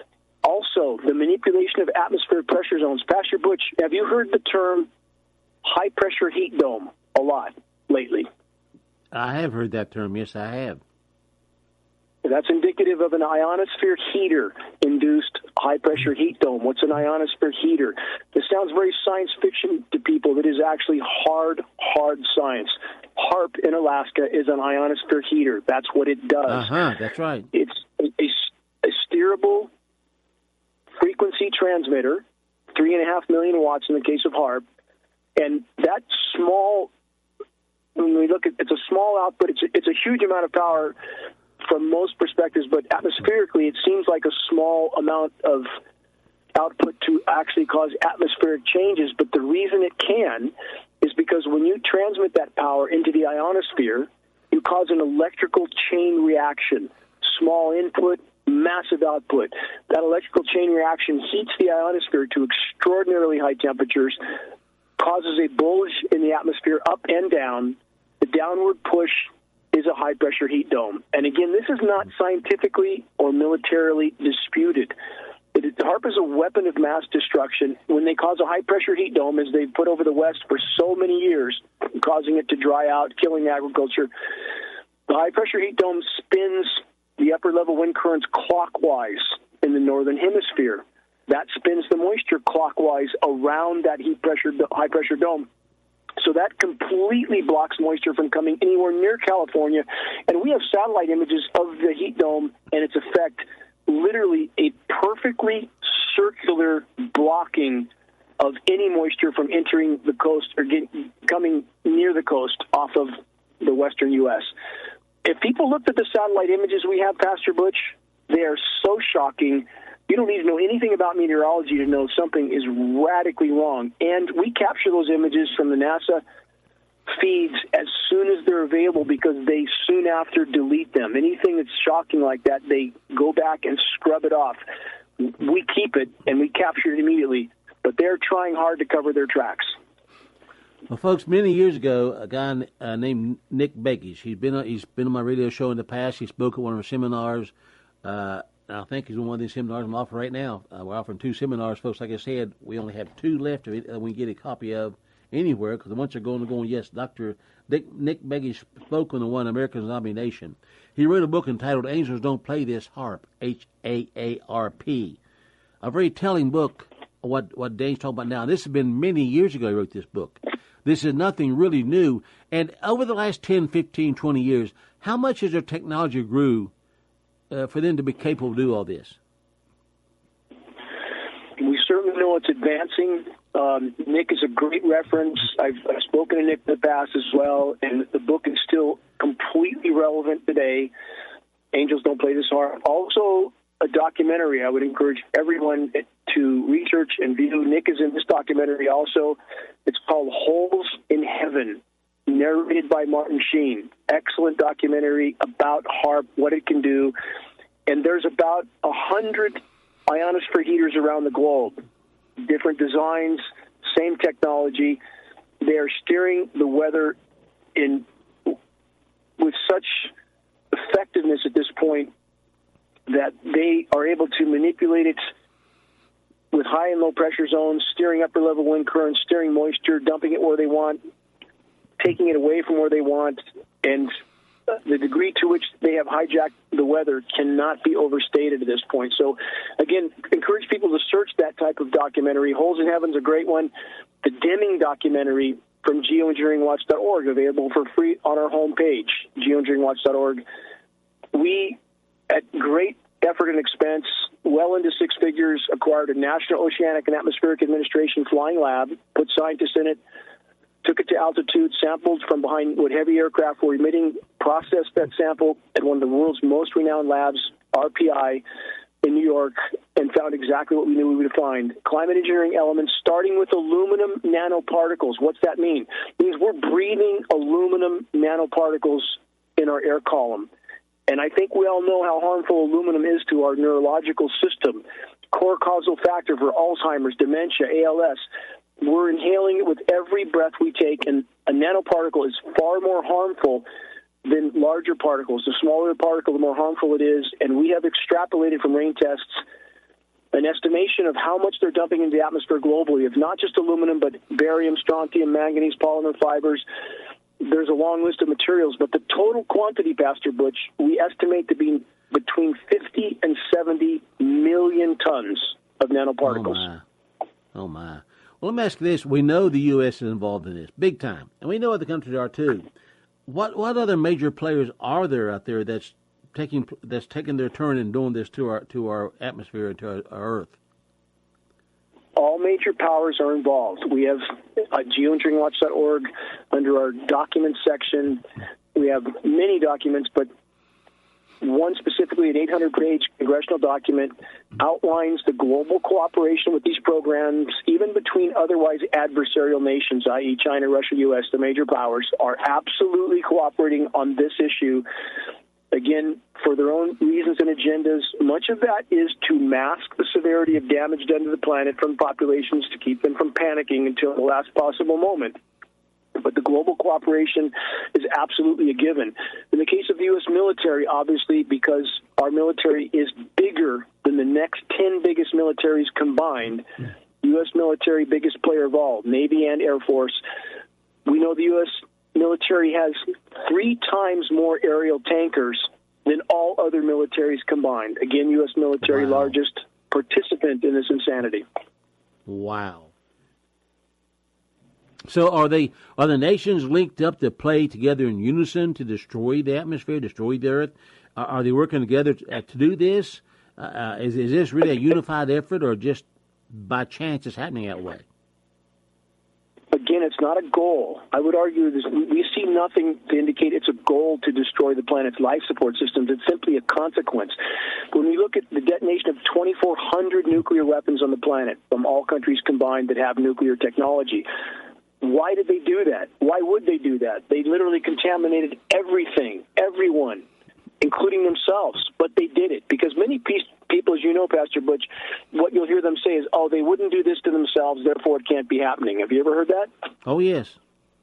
Speaker 5: Also, the manipulation of atmospheric pressure zones. Pastor Butch, have you heard the term high-pressure heat dome a lot lately?
Speaker 4: I have heard that term, yes, I have.
Speaker 5: That's indicative of an ionosphere heater-induced high-pressure heat dome. What's an ionosphere heater? This sounds very science fiction to people. It is actually hard, hard science. HAARP in Alaska is an ionosphere heater. That's what it does.
Speaker 4: Uh-huh, that's right.
Speaker 5: It's a, a, a steerable frequency transmitter, three and a half million watts in the case of HAARP, and that small, when we look at, it's a small output, it's a, it's a huge amount of power from most perspectives, but atmospherically it seems like a small amount of output to actually cause atmospheric changes, but the reason it can is because when you transmit that power into the ionosphere, you cause an electrical chain reaction. Small input, massive output. That electrical chain reaction heats the ionosphere to extraordinarily high temperatures, causes a bulge in the atmosphere up and down. The downward push is a high-pressure heat dome. And again, this is not scientifically or militarily disputed. It, HAARP is a weapon of mass destruction. When they cause a high-pressure heat dome, as they've put over the West for so many years, causing it to dry out, killing agriculture, the high-pressure heat dome spins the upper-level wind currents clockwise in the northern hemisphere. That spins the moisture clockwise around that heat pressure, high-pressure dome. So that completely blocks moisture from coming anywhere near California. And we have satellite images of the heat dome and its effect, literally a perfectly circular blocking of any moisture from entering the coast or getting, coming near the coast off of the western U S. If people looked at the satellite images we have, Pastor Butch, they are so shocking. You don't need to know anything about meteorology to know something is radically wrong. And we capture those images from the NASA feeds as soon as they're available because they soon after delete them. Anything that's shocking like that, they go back and scrub it off. We keep it, and we capture it immediately. But they're trying hard to cover their tracks.
Speaker 4: Well, folks, many years ago, a guy uh, named Nick Begich, he's been, on, he's been on my radio show in the past. He spoke at one of our seminars. Uh, I think he's on one of these seminars I'm offering right now. Uh, we're offering two seminars, folks. Like I said, we only have two left of it, uh, we can get a copy of anywhere because the ones are going to go, yes, Doctor Nick, Nick Begich spoke on the one, American Zombie Nation. He wrote a book entitled Angels Don't Play This HAARP, H A A R P. A very telling book of what, what Dane's talking about now. This has been many years ago he wrote this book. This is nothing really new. And over the last ten, fifteen, twenty years, how much has their technology grew Uh, for them to be capable of do all this?
Speaker 5: We certainly know it's advancing. Um, Nick is a great reference. I've, I've spoken to Nick in the past as well, and the book is still completely relevant today. Angels Don't Play This HAARP. Also, a documentary I would encourage everyone to research and view. Nick is in this documentary also. It's called Holes in Heaven, narrated by Martin Sheen. Excellent documentary about HAARP, what it can do. And there's about a hundred ionosphere heaters around the globe. Different designs, same technology. They are steering the weather in with such effectiveness at this point that they are able to manipulate it with high and low pressure zones, steering upper level wind currents, steering moisture, dumping it where they want, taking it away from where they want, and the degree to which they have hijacked the weather cannot be overstated at this point. So, again, encourage people to search that type of documentary. Holes in Heaven's a great one. The Deming documentary from geoengineering watch dot org, available for free on our homepage, geoengineering watch dot org. We, at great effort and expense, well into six figures, acquired a National Oceanic and Atmospheric Administration flying lab, put scientists in it, took it to altitude, sampled from behind what heavy aircraft were emitting, processed that sample at one of the world's most renowned labs, R P I, in New York, and found exactly what we knew we would find. Climate engineering elements, starting with aluminum nanoparticles. What's that mean? It means we're breathing aluminum nanoparticles in our air column. And I think we all know how harmful aluminum is to our neurological system. Core causal factor for Alzheimer's, dementia, A L S. We're inhaling it with every breath we take, and a nanoparticle is far more harmful than larger particles. The smaller the particle, the more harmful it is, and we have extrapolated from rain tests an estimation of how much they're dumping into the atmosphere globally of not just aluminum, but barium, strontium, manganese, polymer fibers. There's a long list of materials, but the total quantity, Pastor Butch, we estimate to be between fifty and seventy million tons of nanoparticles.
Speaker 4: Oh, my. Oh, my. Well, let me ask you this. We know the U S is involved in this, big time, and we know other countries are too. What what other major players are there out there that's taking that's taking their turn in doing this to our to our atmosphere and to our, our Earth?
Speaker 5: All major powers are involved. We have uh, geoengineering watch dot org under our documents section. We have many documents, but one specifically, an eight hundred page congressional document, outlines the global cooperation with these programs, even between otherwise adversarial nations, that is. China, Russia, U S, the major powers, are absolutely cooperating on this issue, again, for their own reasons and agendas. Much of that is to mask the severity of damage done to the planet from populations, to keep them from panicking until the last possible moment. But the global cooperation is absolutely a given. In the case of the U S military, obviously, because our military is bigger than the next ten biggest militaries combined, U S military, biggest player of all, Navy and Air Force, we know the U S military has three times more aerial tankers than all other militaries combined. Again, U S military, wow. Largest participant in this insanity.
Speaker 4: Wow. So are they are the nations linked up to play together in unison to destroy the atmosphere, destroy the Earth? Are, are they working together to, to do this? Uh, is, is this really a unified effort, or just by chance it's happening that way?
Speaker 5: Again, it's not a goal. I would argue this, we see nothing to indicate it's a goal to destroy the planet's life support systems. It's simply a consequence. When we look at the detonation of twenty-four hundred nuclear weapons on the planet from all countries combined that have nuclear technology, why did they do that? Why would they do that? They literally contaminated everything, everyone, including themselves. But they did it because many people, as you know, Pastor Butch, what you'll hear them say is, oh, they wouldn't do this to themselves, therefore it can't be happening. Have you ever heard that?
Speaker 4: Oh, yes.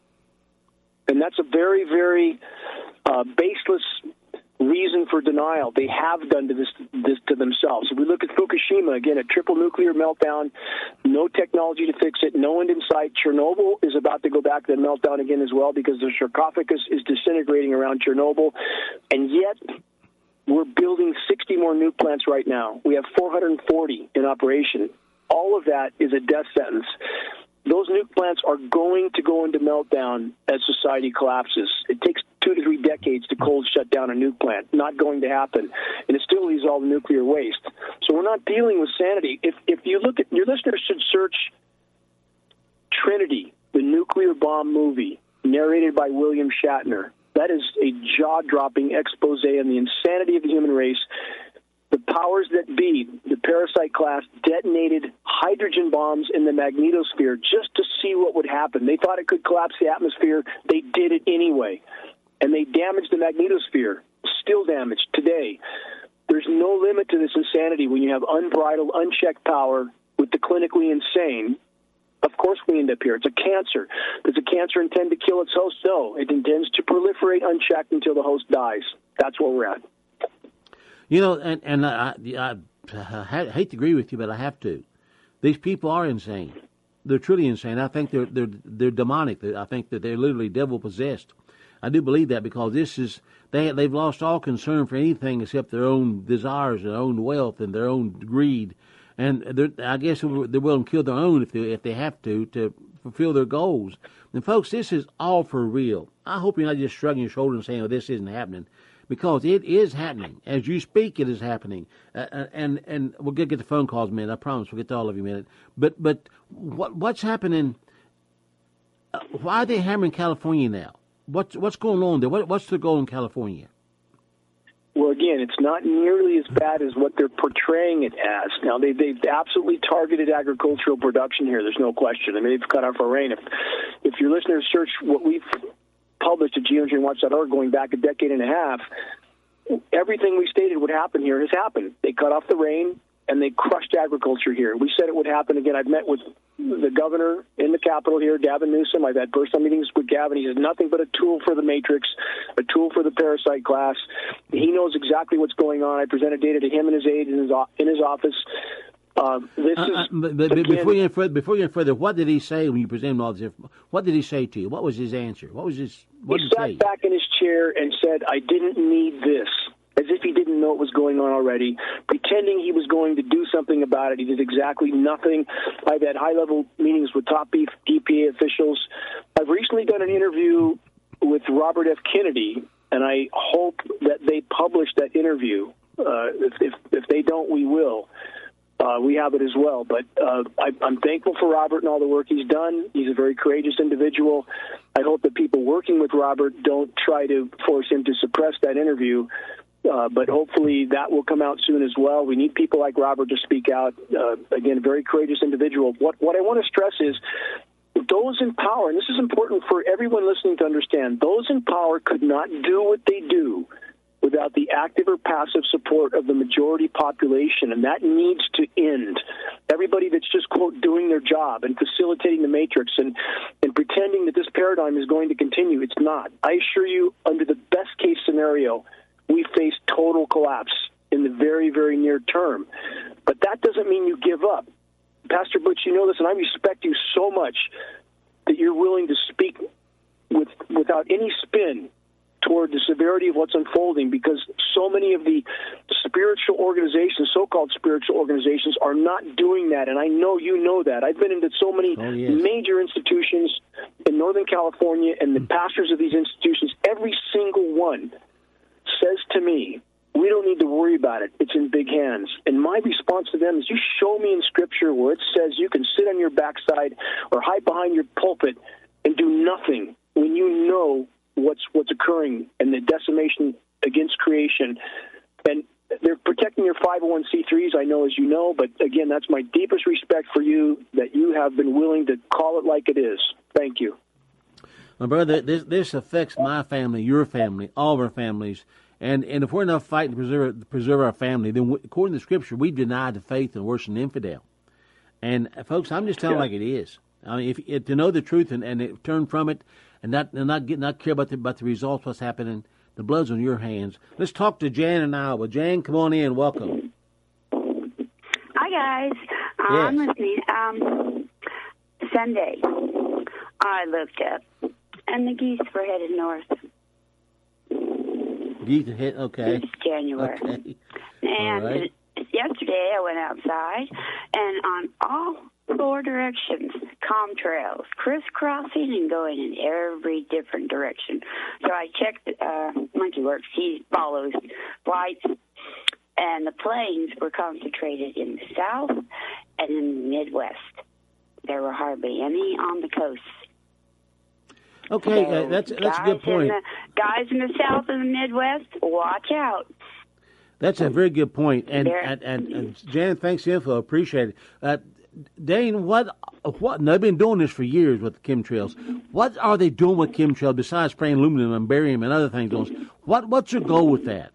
Speaker 5: And that's a very, very uh, baseless reason for denial. They have done to this, this to themselves. If we look at Fukushima, again, a triple nuclear meltdown, no technology to fix it, no end in sight. Chernobyl is about to go back to the meltdown again as well because the sarcophagus is disintegrating around Chernobyl. And yet, we're building sixty more nuke plants right now. We have four hundred forty in operation. All of that is a death sentence. Those nuke plants are going to go into meltdown as society collapses. It takes two to three decades to cold shut down a nuke plant. Not going to happen. And it still leaves all the nuclear waste. So we're not dealing with sanity. If if you look at, your listeners should search Trinity, the nuclear bomb movie, narrated by William Shatner. That is a jaw-dropping expose on the insanity of the human race. The powers that be, the Parasite class, detonated hydrogen bombs in the magnetosphere just to see what would happen. They thought it could collapse the atmosphere. They did it anyway. And they damaged the magnetosphere, still damaged today. There's no limit to this insanity when you have unbridled, unchecked power with the clinically insane. Of course we end up here. It's a cancer. Does a cancer intend to kill its host? No. It intends to proliferate unchecked until the host dies. That's where we're at.
Speaker 4: You know, and, and I, I, I hate to agree with you, but I have to. These people are insane. They're truly insane. I think they're they're they're demonic. I think that they're literally devil possessed. I do believe that because this is they they've lost all concern for anything except their own desires, their own wealth, and their own greed. And I guess they're willing to kill their own if they if they have to to fulfill their goals. And folks, this is all for real. I hope you're not just shrugging your shoulders and saying, "Oh, this isn't happening." Because it is happening. As you speak, it is happening. Uh, and and we'll get, get the phone calls in a minute. I promise we'll get to all of you in a minute. But, but what, what's happening uh, why are they hammering California now? What's what's going on there? What, what's the goal in California?
Speaker 5: Well, again, it's not nearly as bad as what they're portraying it as. Now, they, they've absolutely targeted agricultural production here. There's no question. I mean, they've cut off our rain. If, if your listeners search what we've published at geoengineering watch dot org going back a decade and a half, everything we stated would happen here has happened. They cut off the rain, and they crushed agriculture here. We said it would happen again. I've met with the governor in the Capitol here, Gavin Newsom. I've had personal meetings with Gavin. He's nothing but a tool for the matrix, a tool for the parasite class. He knows exactly what's going on. I presented data to him and his aides in his, in his office. Uh, this
Speaker 4: uh,
Speaker 5: is,
Speaker 4: uh, but, but again, before you get further, before you get further, what did he say when you presented all this? What did he say to you? What was his answer? What was his? What
Speaker 5: he
Speaker 4: did
Speaker 5: sat
Speaker 4: he say?
Speaker 5: back in his chair and said, "I didn't need this." As if he didn't know what was going on already, pretending he was going to do something about it. He did exactly nothing. I've had high-level meetings with top E P A officials. I've recently done an interview with Robert F. Kennedy, and I hope that they publish that interview. Uh, if, if, if they don't, we will. Uh, we have it as well. But uh, I, I'm thankful for Robert and all the work he's done. He's a very courageous individual. I hope that people working with Robert don't try to force him to suppress that interview. Uh, but hopefully that will come out soon as well. We need people like Robert to speak out. Uh, again, a very courageous individual. What what I want to stress is those in power, and this is important for everyone listening to understand, those in power could not do what they do without the active or passive support of the majority population, and that needs to end. Everybody that's just, quote, doing their job and facilitating the matrix and, and pretending that this paradigm is going to continue, it's not. I assure you, under the best-case scenario, we face total collapse in the very, very near term. But that doesn't mean you give up. Pastor Butch, you know this, and I respect you so much that you're willing to speak with without any spin toward the severity of what's unfolding, because so many of the spiritual organizations, so-called spiritual organizations, are not doing that, and I know you know that. I've been into so many
Speaker 4: oh, yes.
Speaker 5: major institutions in Northern California, and the pastors of these institutions, every single one says to me, we don't need to worry about it. It's in big hands. And my response to them is, you show me in Scripture where it says you can sit on your backside or hide behind your pulpit and do nothing when you know what's what's occurring and the decimation against creation. And they're protecting your five oh one c threes, I know, as you know, but again, that's my deepest respect for you, that you have been willing to call it like it is. Thank you.
Speaker 4: My brother, this this affects my family, your family, all of our families, and and if we're not fighting to preserve to preserve our family, then we, according to the Scripture, we deny the faith and worship an infidel. And uh, folks, I'm just telling yeah. like it is. I mean, if, if to know the truth and, and it, turn from it, and not and not get not care about the about the results, what's happening, the blood's on your hands. Let's talk to Jan in Iowa. Jan, come on in. Welcome.
Speaker 9: Hi guys, uh,
Speaker 4: yes.
Speaker 9: I'm listening. Um, Sunday, I looked up, and the geese were headed north.
Speaker 4: Geese head, okay.
Speaker 9: It's January.
Speaker 4: Okay.
Speaker 9: And
Speaker 4: all right.
Speaker 9: yesterday I went outside, and on all four directions, contrails, crisscrossing and going in every different direction. So I checked uh, Monkey Works. He follows flights, and the planes were concentrated in the south and in the Midwest. There were hardly any on the coast.
Speaker 4: Okay,
Speaker 9: so
Speaker 4: uh, that's that's a good point.
Speaker 9: In the, guys in the south and the Midwest, watch out.
Speaker 4: That's a very good point. And and, and, and Jan, thanks for the info. Appreciate it. Uh, Dane, what what? And they've been doing this for years with the chemtrails. What are they doing with chemtrails besides spraying aluminum and barium and other things? What what's your goal with that?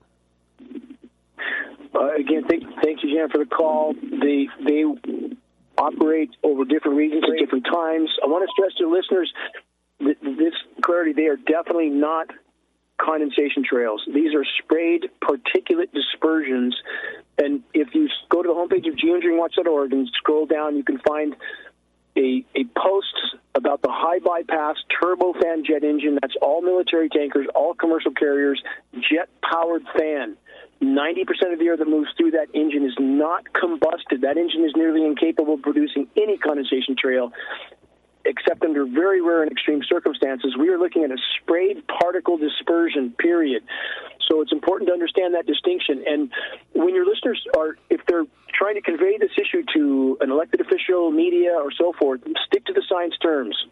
Speaker 5: Uh, again, thank, thank you, Jan, for the call. They they operate over different regions at different times. I want to stress to listeners that this clarity, they are definitely not condensation trails. These are sprayed particulate dispersions. And if you go to the homepage of geoengineering watch dot org and scroll down, you can find a, a post about the high bypass turbofan jet engine. That's all military tankers, all commercial carriers, jet-powered fan. ninety percent of the air that moves through that engine is not combusted. That engine is nearly incapable of producing any condensation trail, except under very rare and extreme circumstances. We are looking at a sprayed particle dispersion, period. So it's important to understand that distinction. And when your listeners are, if they're trying to convey this issue to an elected official, media, or so forth, stick to the science terms.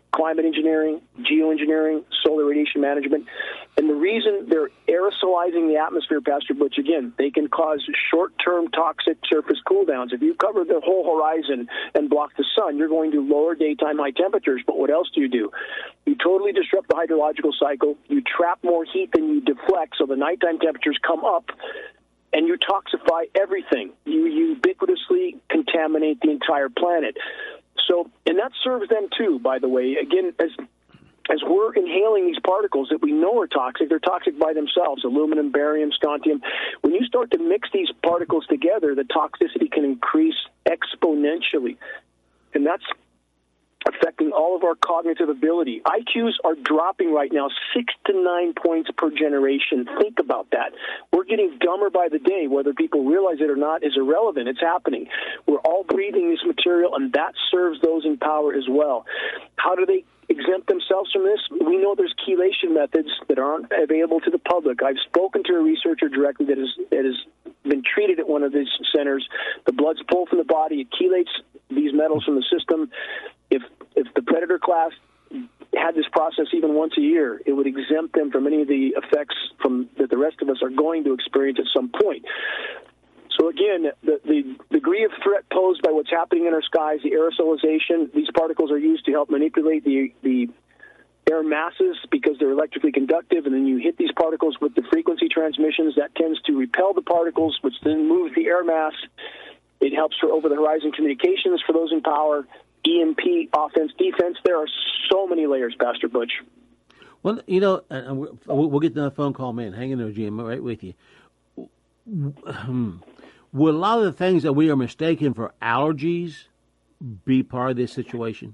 Speaker 5: climate engineering, geoengineering, solar radiation management. And the reason they're aerosolizing the atmosphere, Pastor Butch, again, they can cause short-term toxic surface cooldowns. If you cover the whole horizon and block the sun, you're going to lower daytime high temperatures. But what else do you do? You totally disrupt the hydrological cycle. You trap more heat than you deflect, so the nighttime temperatures come up, and you toxify everything. You ubiquitously contaminate the entire planet. So, and that serves them too, by the way. Again, as as we're inhaling these particles that we know are toxic, they're toxic by themselves, aluminum, barium, strontium. When you start to mix these particles together, the toxicity can increase exponentially. And that's affecting all of our cognitive ability. I Qs are dropping right now six to nine points per generation. Think about that. We're getting dumber by the day. Whether people realize it or not is irrelevant. It's happening. We're all breathing this material, and that serves those in power as well. How do they exempt themselves from this? We know there's chelation methods that aren't available to the public. I've spoken to a researcher directly that, is, that has been treated at one of these centers. The blood's pulled from the body. It chelates these metals from the system. If if the predator class had this process even once a year, it would exempt them from any of the effects from that the rest of us are going to experience at some point. So again, the, the degree of threat posed by what's happening in our skies, the aerosolization, these particles are used to help manipulate the, the air masses because they're electrically conductive, and then you hit these particles with the frequency transmissions. That tends to repel the particles, which then moves the air mass. It helps for over-the-horizon communications for those in power. E M P, offense, defense. There are so many layers, Pastor Butch.
Speaker 4: Well, you know, and we'll get another phone call, man. Hang in there, Jim. I'm right with you. Will a lot of the things that we are mistaken for allergies be part of this situation?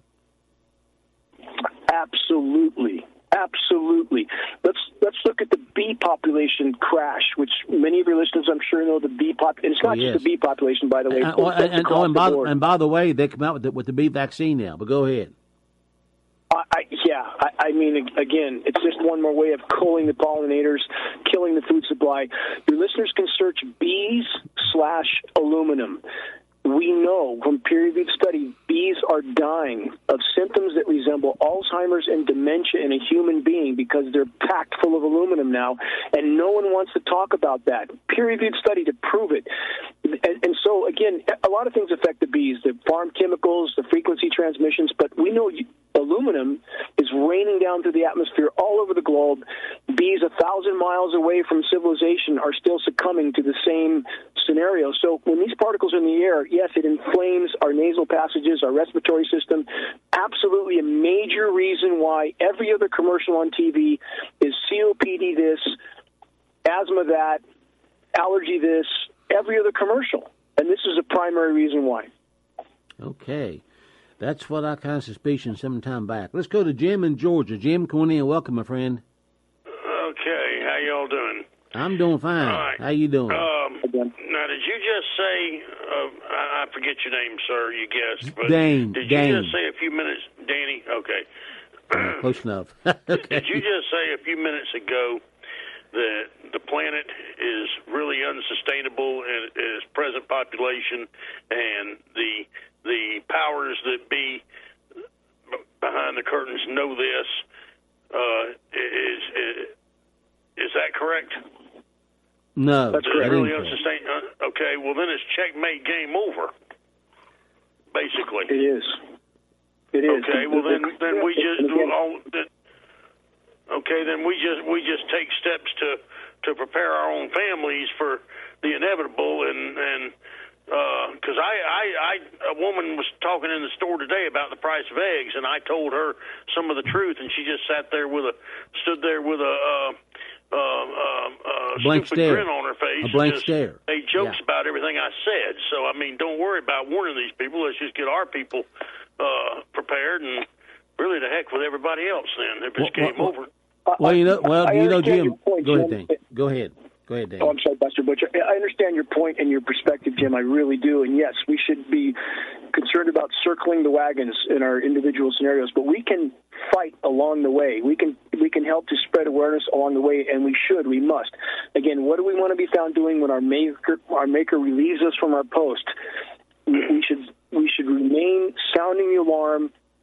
Speaker 5: Absolutely. Absolutely. Let's let's look at the bee population crash, which many of your listeners, I'm sure, know the bee pop. And it's not oh, yes. just the bee population, by the way.
Speaker 4: And, oh, and, and, oh, and, by, the and by the way, they come out with the, with the bee vaccine now. But go ahead.
Speaker 5: I, I, yeah, I, I mean, again, it's just one more way of culling the pollinators, killing the food supply. Your listeners can search bees slash aluminum. We know from peer-reviewed study, bees are dying of symptoms that resemble Alzheimer's and dementia in a human being because they're packed full of aluminum now, and no one wants to talk about that. Peer-reviewed study to prove it. And, and so, again, a lot of things affect the bees, the farm chemicals, the frequency transmissions, but we know aluminum is raining down through the atmosphere all over the globe. Bees a thousand miles away from civilization are still succumbing to the same scenario. So when these particles are in the air, yes, it inflames our nasal passages, our respiratory system. Absolutely a major reason why every other commercial on T V is C O P D this, asthma that, allergy this, every other commercial. And this is a primary reason why.
Speaker 4: Okay. That's what I kind of suspicion some time back. Let's go to Jim in Georgia. Jim, come on in. Welcome, my friend.
Speaker 10: Okay. How y'all doing?
Speaker 4: I'm doing fine.
Speaker 10: All right.
Speaker 4: How you doing?
Speaker 10: Um, now, did you just say, uh, I, I forget your name, sir, you guessed. But
Speaker 4: Dane.
Speaker 10: Did
Speaker 4: Dane.
Speaker 10: you just say a few minutes, Danny? Okay.
Speaker 4: Uh, close enough. Okay.
Speaker 10: Did you just say a few minutes ago that the planet is really unsustainable in its present population, and the the powers that be behind the curtains know this? Uh, is, is is that correct?
Speaker 4: No,
Speaker 5: that's correct.
Speaker 10: Really unsustainable. Uh, okay, well then it's checkmate, game over. Basically,
Speaker 5: it is. It is.
Speaker 10: Okay, well then then we just all. Okay, then we just we just take steps to, to prepare our own families for the inevitable, and and because uh, I, I I a woman was talking in the store today about the price of eggs, and I told her some of the truth, and she just sat there with a stood there with a uh, uh, uh, uh,
Speaker 4: blank
Speaker 10: stupid
Speaker 4: stare.
Speaker 10: grin on her face,
Speaker 4: a blank
Speaker 10: and just
Speaker 4: stare.
Speaker 10: made jokes
Speaker 4: yeah.
Speaker 10: about everything I said. So I mean, don't worry about warning these people. Let's just get our people uh, prepared, and really the heck with everybody else. Then if it's
Speaker 4: well,
Speaker 10: game
Speaker 4: well,
Speaker 10: over.
Speaker 4: Well, you know, well,
Speaker 5: I
Speaker 4: you know, Jim.
Speaker 5: Point,
Speaker 4: go ahead,
Speaker 5: Jim.
Speaker 4: Dan. Go ahead. Go ahead, Dan.
Speaker 5: Oh, I'm sorry, Buster Butcher. I understand your point and your perspective, Jim. I really do. And yes, we should be concerned about circling the wagons in our individual scenarios, but we can fight along the way. We can we can help to spread awareness along the way, and we should. We must. Again, what do we want to be found doing when our maker our maker relieves us from our post? We should we should remain sounding the alarm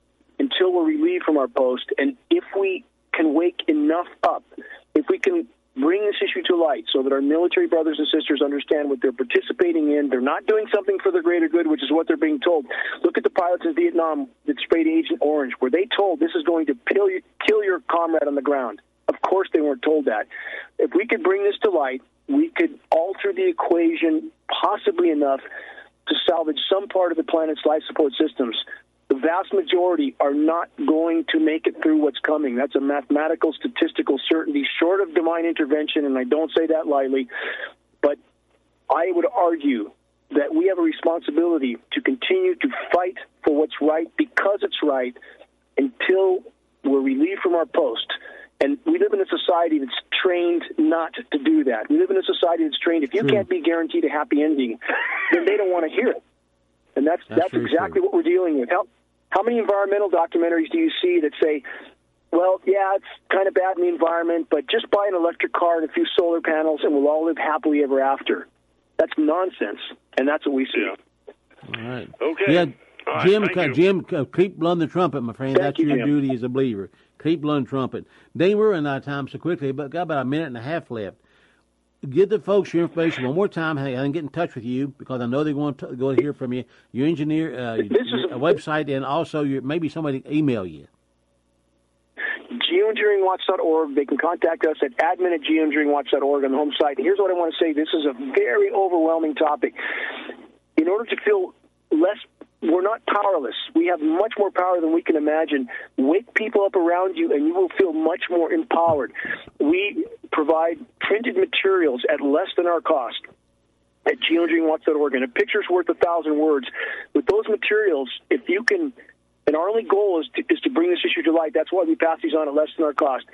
Speaker 5: until we're relieved from our post. And if we can wake enough up, if we can bring this issue to light so that our military brothers and sisters understand what they're participating in, they're not doing something for the greater good, which is what they're being told. Look at the pilots in Vietnam that sprayed Agent Orange. Were they told this is going to kill you, kill your comrade on the ground? Of course they weren't told that. If we could bring this to light, we could alter the equation possibly enough to salvage some part of the planet's life support systems. The vast majority are not going to make it through what's coming. That's a mathematical, statistical certainty, short of divine intervention, and I don't say that lightly. But I would argue that we have a responsibility to continue to fight for what's right because it's right until we're relieved from our post. And we live in a society that's trained not to do that. We live in a society that's trained, if you can't be guaranteed a happy ending, then they don't want to hear it. And that's that's, that's exactly true. What we're dealing with. How, how many environmental documentaries do you see that say, well, yeah, it's kind of bad in the environment, but just buy an electric car and a few solar panels and we'll all live happily ever after? That's nonsense, and that's what we see.
Speaker 10: Yeah.
Speaker 4: All right.
Speaker 10: Okay.
Speaker 4: Yeah,
Speaker 10: all
Speaker 4: Jim,
Speaker 10: right,
Speaker 4: Jim, uh, keep blowing the trumpet, my friend.
Speaker 5: Thank
Speaker 4: that's
Speaker 5: you,
Speaker 4: your
Speaker 5: Jim.
Speaker 4: duty as a believer. Keep blowing trumpet. Dane, we're running out of time so quickly, but got about a minute and a half left. Give the folks your information one more time. I can get in touch with you because I know they want to go to hear from you. Your engineer, uh,
Speaker 5: this
Speaker 4: your,
Speaker 5: is a,
Speaker 4: a website, and also your, maybe somebody email you.
Speaker 5: geoengineering watch dot org. They can contact us at admin at geoengineering watch dot org on the home site. Here's what I want to say. This is a very overwhelming topic. In order to feel less, we're not powerless. We have much more power than we can imagine. Wake people up around you, and you will feel much more empowered. We provide printed materials at less than our cost at geoengineering watch dot org, and a picture's worth a thousand words. With those materials, if you can, and our only goal is to, is to bring this issue to light. That's why we pass these on at less than our cost.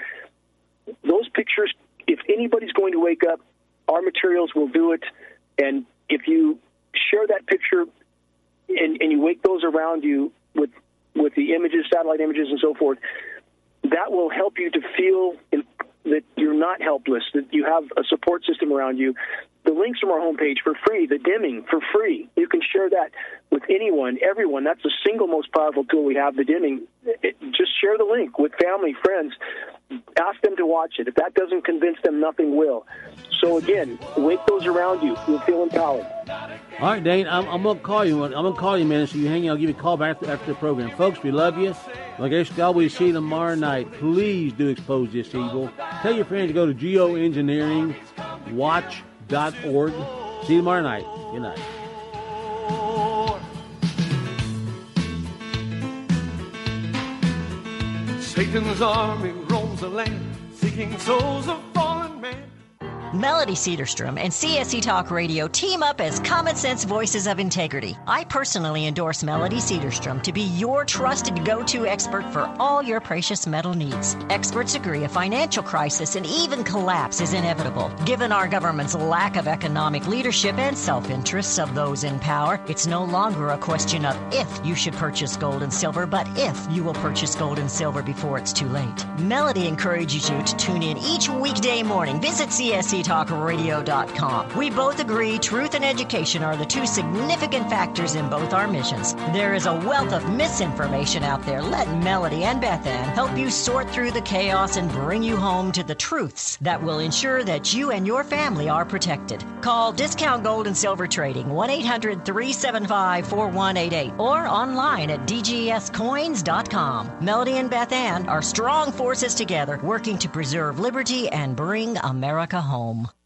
Speaker 5: Those pictures, if anybody's going to wake up, our materials will do it. And if you share that picture and, and you wake those around you with with the images, satellite images, and so forth, that will help you to feel in, that you're not helpless, that you have a support system around you. The links from our homepage for free, the dimming for free. You can share that with anyone, everyone. That's the single most powerful tool we have, the dimming. It, just share the link with family, friends. Ask them to watch it. If that doesn't convince them, nothing will. So again, wake those around you. You'll feel empowered.
Speaker 4: All right, Dane, I'm, I'm going to call you. I'm going to call you, man, so you hang in. I'll give you a call back after, after the program. Folks, we love you. Like I God, we see you tomorrow night. Please do expose this evil. Tell your friends to go to geoengineering watch dot org. See you tomorrow night. Good night.
Speaker 2: Satan's army roams the land, seeking souls of fallen men.
Speaker 11: Melody Cedarstrom and C S C Talk Radio team up as common sense voices of integrity. I personally endorse Melody Cedarstrom to be your trusted go-to expert for all your precious metal needs. Experts agree a financial crisis and even collapse is inevitable. Given our government's lack of economic leadership and self-interests of those in power, it's no longer a question of if you should purchase gold and silver, but if you will purchase gold and silver before it's too late. Melody encourages you to tune in each weekday morning. Visit C S C talk radio dot com. We both agree truth and education are the two significant factors in both our missions. There is a wealth of misinformation out there. Let Melody and Beth Ann help you sort through the chaos and bring you home to the truths that will ensure that you and your family are protected. Call Discount Gold and Silver Trading one eight hundred three seven five four one eight eight or online at d g s coins dot com. Melody and Beth Ann are strong forces together working to preserve liberty and bring America home.